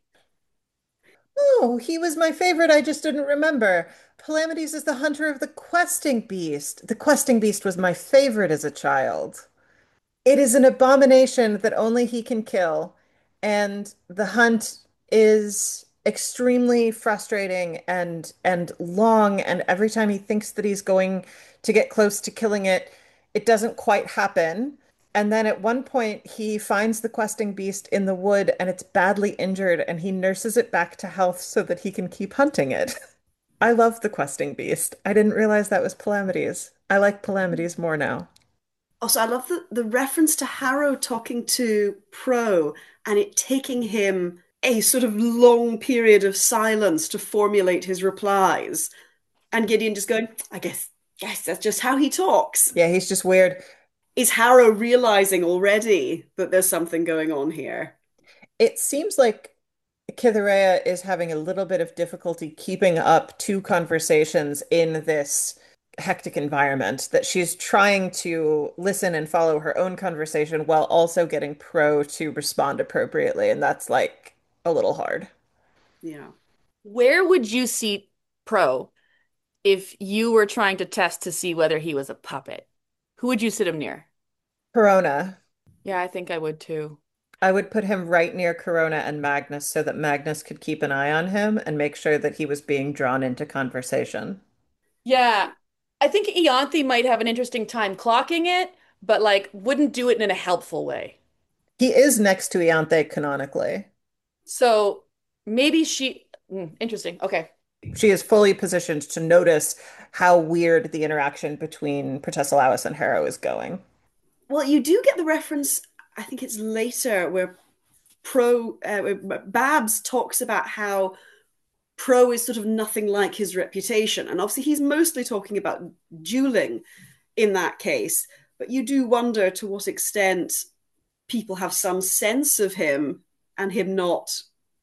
Oh, he was my favorite. I just didn't remember. Palamedes is the hunter of the questing beast. The questing beast was my favorite as a child. It is an abomination that only he can kill, and the hunt is extremely frustrating and long, and every time he thinks that he's going to get close to killing it, it doesn't quite happen. And then at one point he finds the questing beast in the wood and it's badly injured and he nurses it back to health so that he can keep hunting it. I love the questing beast. I didn't realize that was Palamedes. I like Palamedes more now. Also, I love the reference to Harrow talking to Pro and it taking him a sort of long period of silence to formulate his replies. And Gideon just going, guess that's just how he talks. Yeah, he's just weird. Is Harrow realizing already that there's something going on here? It seems like Cytherea is having a little bit of difficulty keeping up two conversations in this hectic environment, that she's trying to listen and follow her own conversation while also getting Pro to respond appropriately, and that's like a little hard. Yeah. Where would you seat Pro if you were trying to test to see whether he was a puppet? Who would you sit him near? Corona. Yeah, I think I would too. I would put him right near Corona and Magnus so that Magnus could keep an eye on him and make sure that he was being drawn into conversation. Yeah. I think Ianthe might have an interesting time clocking it, but like wouldn't do it in a helpful way. He is next to Ianthe canonically. So maybe interesting. Okay. She is fully positioned to notice how weird the interaction between Protesilaus and Harrow is going. Well, you do get the reference, I think it's later, where where Babs talks about how Pro is sort of nothing like his reputation. And obviously, he's mostly talking about dueling in that case. But you do wonder to what extent people have some sense of him and him not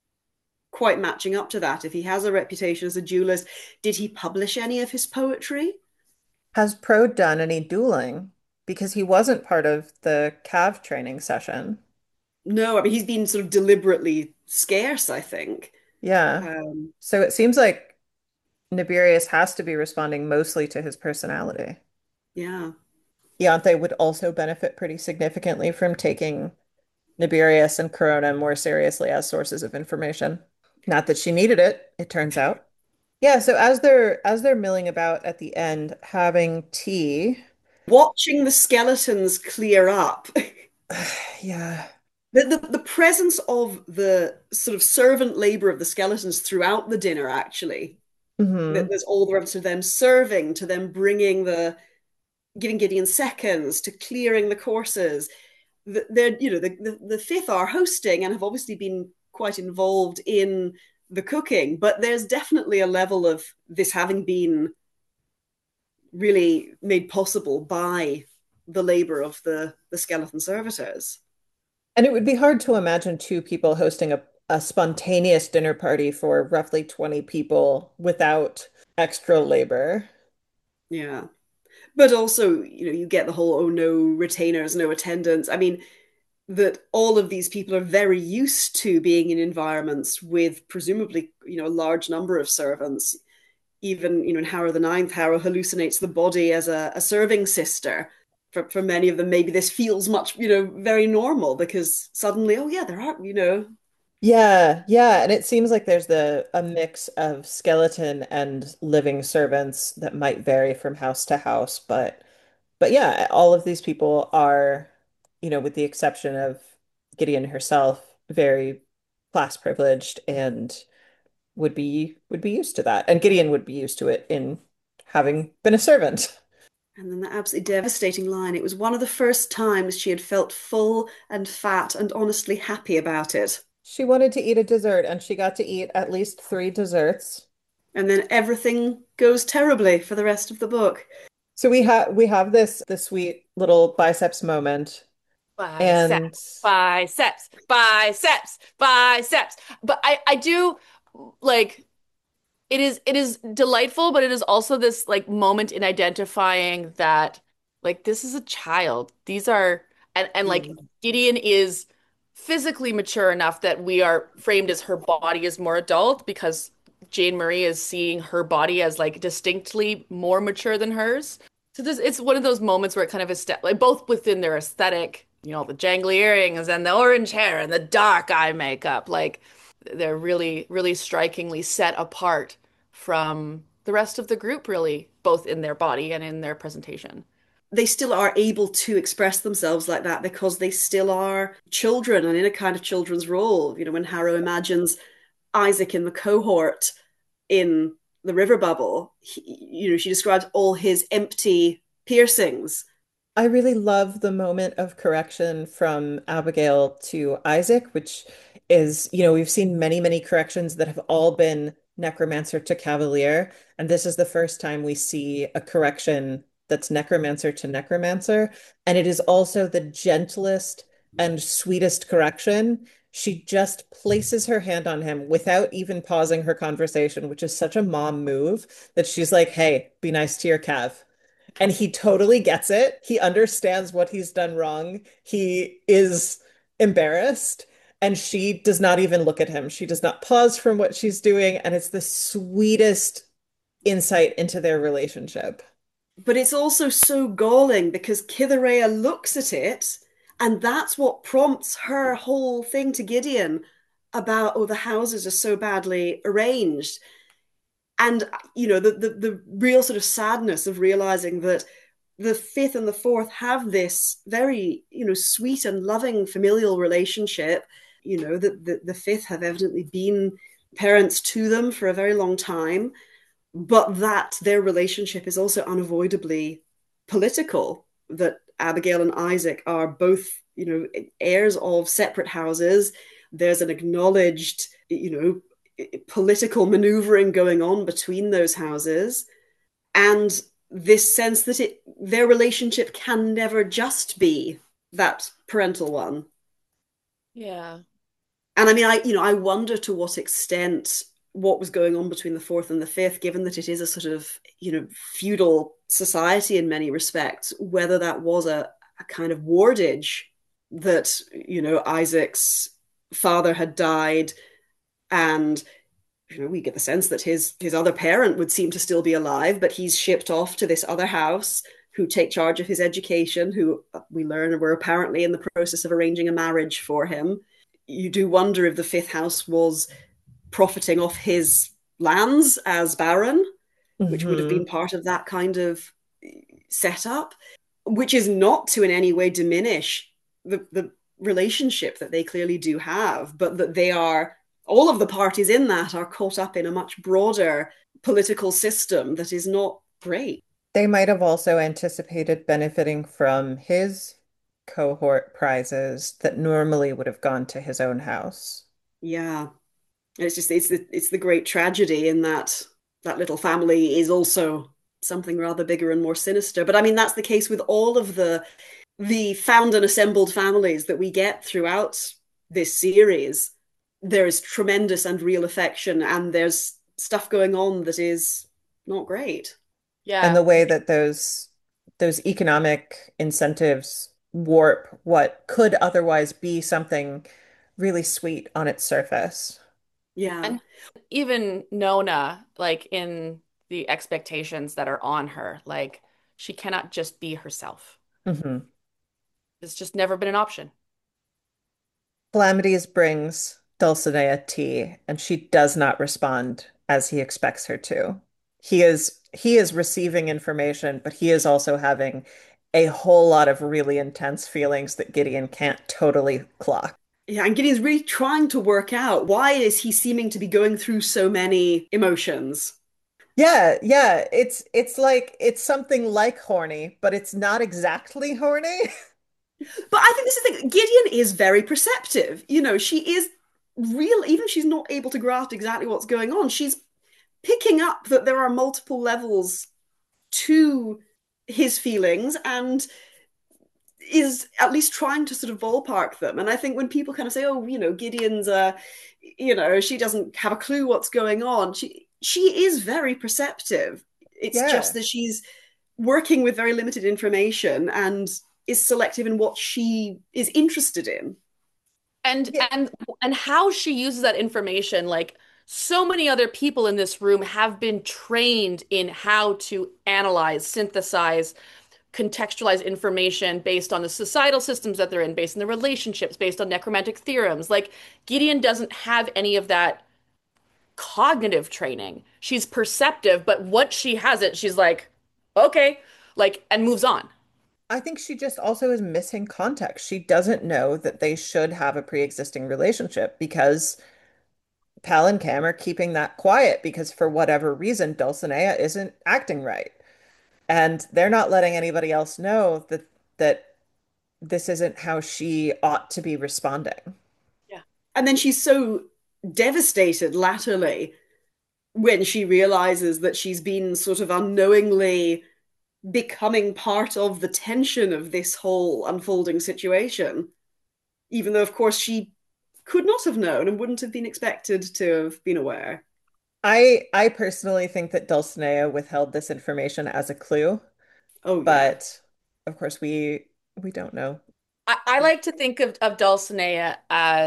quite matching up to that. If he has a reputation as a duelist, did he publish any of his poetry? Has Pro done any dueling? Because he wasn't part of the Cav training session. No, I mean, he's been sort of deliberately scarce, I think. Yeah. Um, So it seems like Nibirius has to be responding mostly to his personality. yeah. Ianthe would also benefit pretty significantly from taking Nibirius and Corona more seriously as sources of information. Not that she needed it, it turns out. Yeah, so as they're milling about at the end, having tea. Watching the skeletons clear up. Yeah. The presence of the sort of servant labor of the skeletons throughout the dinner, actually, Hmm. there's all the reference to them serving, to them giving Gideon seconds, to clearing the courses. They're, the fifth are hosting and have obviously been quite involved in the cooking, but there's definitely a level of this having been really made possible by the labor of the skeleton servitors. And it would be hard to imagine two people hosting a spontaneous dinner party for roughly 20 people without extra labor. Yeah. But also, you get the whole, oh no, retainers, no attendance. I mean, that all of these people are very used to being in environments with presumably, a large number of servants. Even, in Harrow the Ninth, Harrow hallucinates the body as a serving sister. For many of them, maybe this feels much, very normal because suddenly, oh yeah, there are. Yeah, yeah, and it seems like there's a mix of skeleton and living servants that might vary from house to house, but yeah, all of these people are, with the exception of Gideon herself, very class privileged and would be used to that. And Gideon would be used to it in having been a servant. And then the absolutely devastating line, it was one of the first times she had felt full and fat and honestly happy about it. She wanted to eat a dessert and she got to eat at least three desserts. And then everything goes terribly for the rest of the book. So we have this sweet little biceps moment Biceps, and biceps, biceps, biceps. But I do like it is delightful, but it is also this like moment in identifying that like this is a child. These are and like Mm. Gideon is physically mature enough that we are framed as her body is more adult because Jane Marie is seeing her body as like distinctly more mature than hers. So this it's one of those moments where it kind of is like both within their aesthetic, the jangly earrings and the orange hair and the dark eye makeup, like they're really, really strikingly set apart from the rest of the group, really, both in their body and in their presentation. They still are able to express themselves like that because they still are children and in a kind of children's role. When Harrow imagines Isaac in the cohort in the river bubble, she describes all his empty piercings. I really love the moment of correction from Abigail to Isaac, which is, we've seen many, many corrections that have all been necromancer to cavalier. And this is the first time we see a correction that's necromancer to necromancer. And it is also the gentlest and sweetest correction. She just places her hand on him without even pausing her conversation, which is such a mom move that she's like, hey, be nice to your Cav. And he totally gets it. He understands what he's done wrong. He is embarrassed. And she does not even look at him. She does not pause from what she's doing. And it's the sweetest insight into their relationship. But it's also so galling because Kithaerea looks at it, and that's what prompts her whole thing to Gideon about, oh, the houses are so badly arranged. And, the real sort of sadness of realizing that the fifth and the fourth have this very, sweet and loving familial relationship. That the fifth have evidently been parents to them for a very long time, but that their relationship is also unavoidably political, that Abigail and Isaac are both, heirs of separate houses. There's an acknowledged, political maneuvering going on between those houses. And this sense that their relationship can never just be that parental one. Yeah. And I mean, I wonder to what extent what was going on between the fourth and the fifth, given that it is a sort of, feudal society in many respects, whether that was a kind of wardage that, Isaac's father had died, and we get the sense that his other parent would seem to still be alive, but he's shipped off to this other house who take charge of his education, who we learn were apparently in the process of arranging a marriage for him. You do wonder if the fifth house was profiting off his lands as baron, which would have been Hmm. part of that kind of setup, which is not to in any way diminish the relationship that they clearly do have, but that they are, all of the parties in that are caught up in a much broader political system that is not great. They might have also anticipated benefiting from his cohort prizes that normally would have gone to his own house. Yeah. It's the great tragedy in that that little family is also something rather bigger and more sinister. But I mean, that's the case with all of the found and assembled families that we get throughout this series. There is tremendous and real affection, and there's stuff going on that is not great. And Yeah. the way that those economic incentives warp what could otherwise be something really sweet on its surface. Yeah. And even Nona, like in the expectations that are on her, like she cannot just be herself. Hmm. It's just never been an option. Calamities brings Dulcinea tea, and she does not respond as he expects her to. He is receiving information, but he is also having a whole lot of really intense feelings that Gideon can't totally clock. Yeah, and Gideon's really trying to work out why is he seeming to be going through so many emotions. Yeah, yeah, it's like it's something like horny, but it's not exactly horny. But I think this is the thing. Gideon is very perceptive. She is real, even if she's not able to grasp exactly what's going on, she's picking up that there are multiple levels to his feelings and is at least trying to sort of ballpark them. And I think when people kind of say, oh, Gideon's she doesn't have a clue what's going on, she is very perceptive. It's just Yeah. that she's working with very limited information and is selective in what she is interested in. And Yeah, and and how she uses that information, like so many other people in this room have been trained in how to analyze, synthesize, contextualize information based on the societal systems that they're in, based on the relationships, based on necromantic theorems. Like Gideon doesn't have any of that cognitive training. She's perceptive, but once she has it, she's like, okay, like, and moves on. I think she just also is missing context. She doesn't know that they should have a pre-existing relationship because Pal and Cam are keeping that quiet because for whatever reason, Dulcinea isn't acting right. And they're not letting anybody else know that this isn't how she ought to be responding. Yeah. And then she's so devastated latterly when she realizes that she's been sort of unknowingly becoming part of the tension of this whole unfolding situation, even though, of course, she could not have known and wouldn't have been expected to have been aware. I personally think that Dulcinea withheld this information as a clue, Oh, yeah. but of course we don't know. I like to think of Dulcinea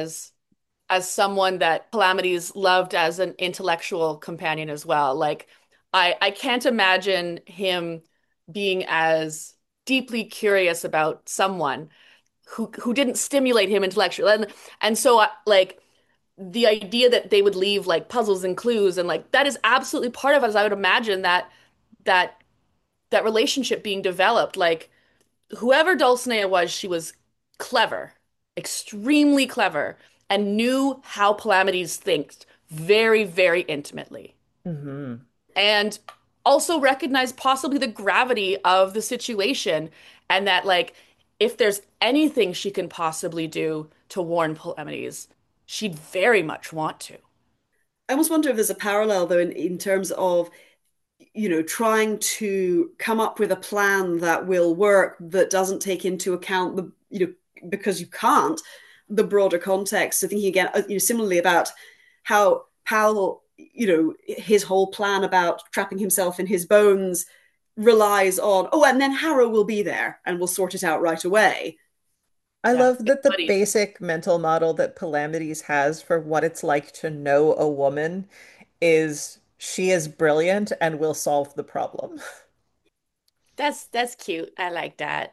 as someone that Calamities loved as an intellectual companion as well. Like I can't imagine him being as deeply curious about someone who didn't stimulate him intellectually. And so like the idea that they would leave like puzzles and clues and like that is absolutely part of it, as I would imagine that that relationship being developed. Like whoever Dulcinea was, she was clever, extremely clever, and knew how Calamities thinks very, very intimately. Hmm. And also recognized possibly the gravity of the situation and that like if there's anything she can possibly do to warn Calamities, she'd very much want to. I almost wonder if there's a parallel, though, in terms of, trying to come up with a plan that will work that doesn't take into account because you can't, the broader context. So thinking again, similarly about how Powell, his whole plan about trapping himself in his bones relies on, oh, and then Harrow will be there and we'll sort it out right away. I Yeah. love that the Buddies. basic mental model that Calamities has for what it's like to know a woman is she is brilliant and will solve the problem. That's cute. I like that.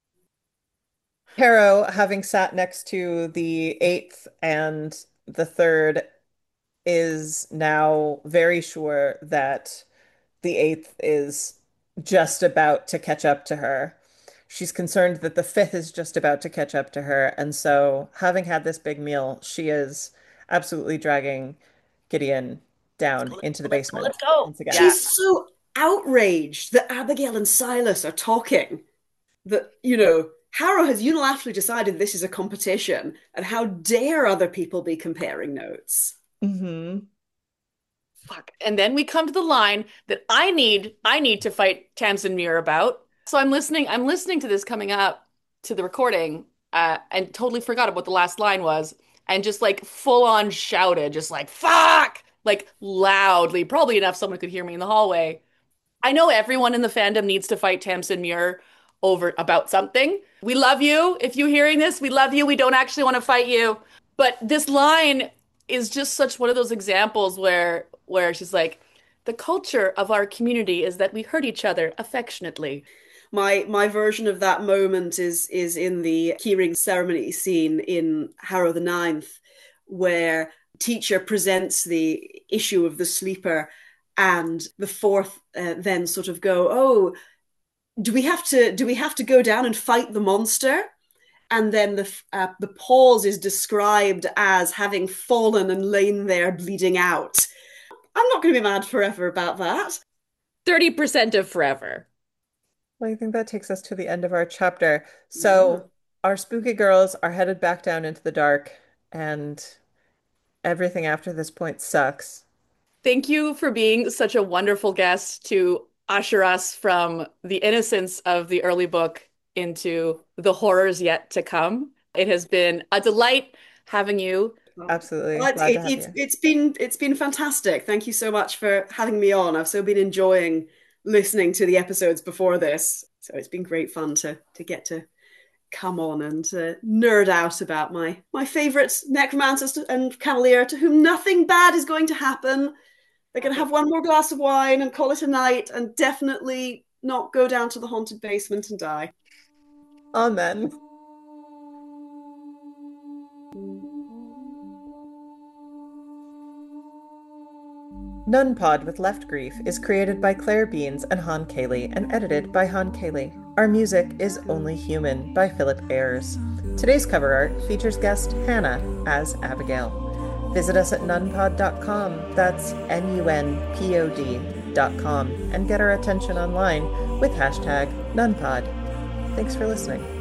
Harrow, having sat next to the eighth and the third, is now very sure that the eighth is just about to catch up to her. She's concerned that the fifth is just about to catch up to her. And so, having had this big meal, she is absolutely dragging Gideon Let's down go, let's into go, the let's go, let's basement go. once again. Yeah. She's so outraged that Abigail and Silas are talking, that, Harrow has unilaterally decided this is a competition, and how dare other people be comparing notes? Hmm. Fuck. And then we come to the line that I need to fight Tamsin Muir about. So I'm listening to this coming up to the recording, and totally forgot what the last line was, and just like full on shouted, just like fuck, like loudly, probably enough someone could hear me in the hallway. I know everyone in the fandom needs to fight Tamsin Muir, over about something. We love you. If you're hearing this, we love you. We don't actually want to fight you. But this line is just such one of those examples where she's like, the culture of our community is that we hurt each other affectionately. My version of that moment is in the keyring ceremony scene in Harrow the Ninth, where teacher presents the issue of the sleeper, and the fourth then sort of go, oh, do we have to go down and fight the monster? And then the pause is described as having fallen and lain there bleeding out. I'm not going to be mad forever about that. 30% of forever. Well, I think that takes us to the end of our chapter. So our spooky girls are headed back down into the dark, and everything after this point sucks. Thank you for being such a wonderful guest to usher us from the innocence of the early book into the horrors yet to come. It has been a delight having you. Absolutely. Well, Glad to have you. it's been fantastic. Thank you so much for having me on. I've so been enjoying listening to the episodes before this. So it's been great fun to get to come on and nerd out about my favorite necromancers and cavalier to whom nothing bad is going to happen. They're going to have one more glass of wine and call it a night, and definitely not go down to the haunted basement and die. Amen. Nun Pod with Left Grief is created by Claire Beans and Han Cayley and edited by Han Cayley. Our music is Only Human by Philip Ayres. Today's cover art features guest Hannah as Abigail. Visit us at nunpod.com, that's NUNPOD.com, and get our attention online with hashtag nunpod. Thanks for listening.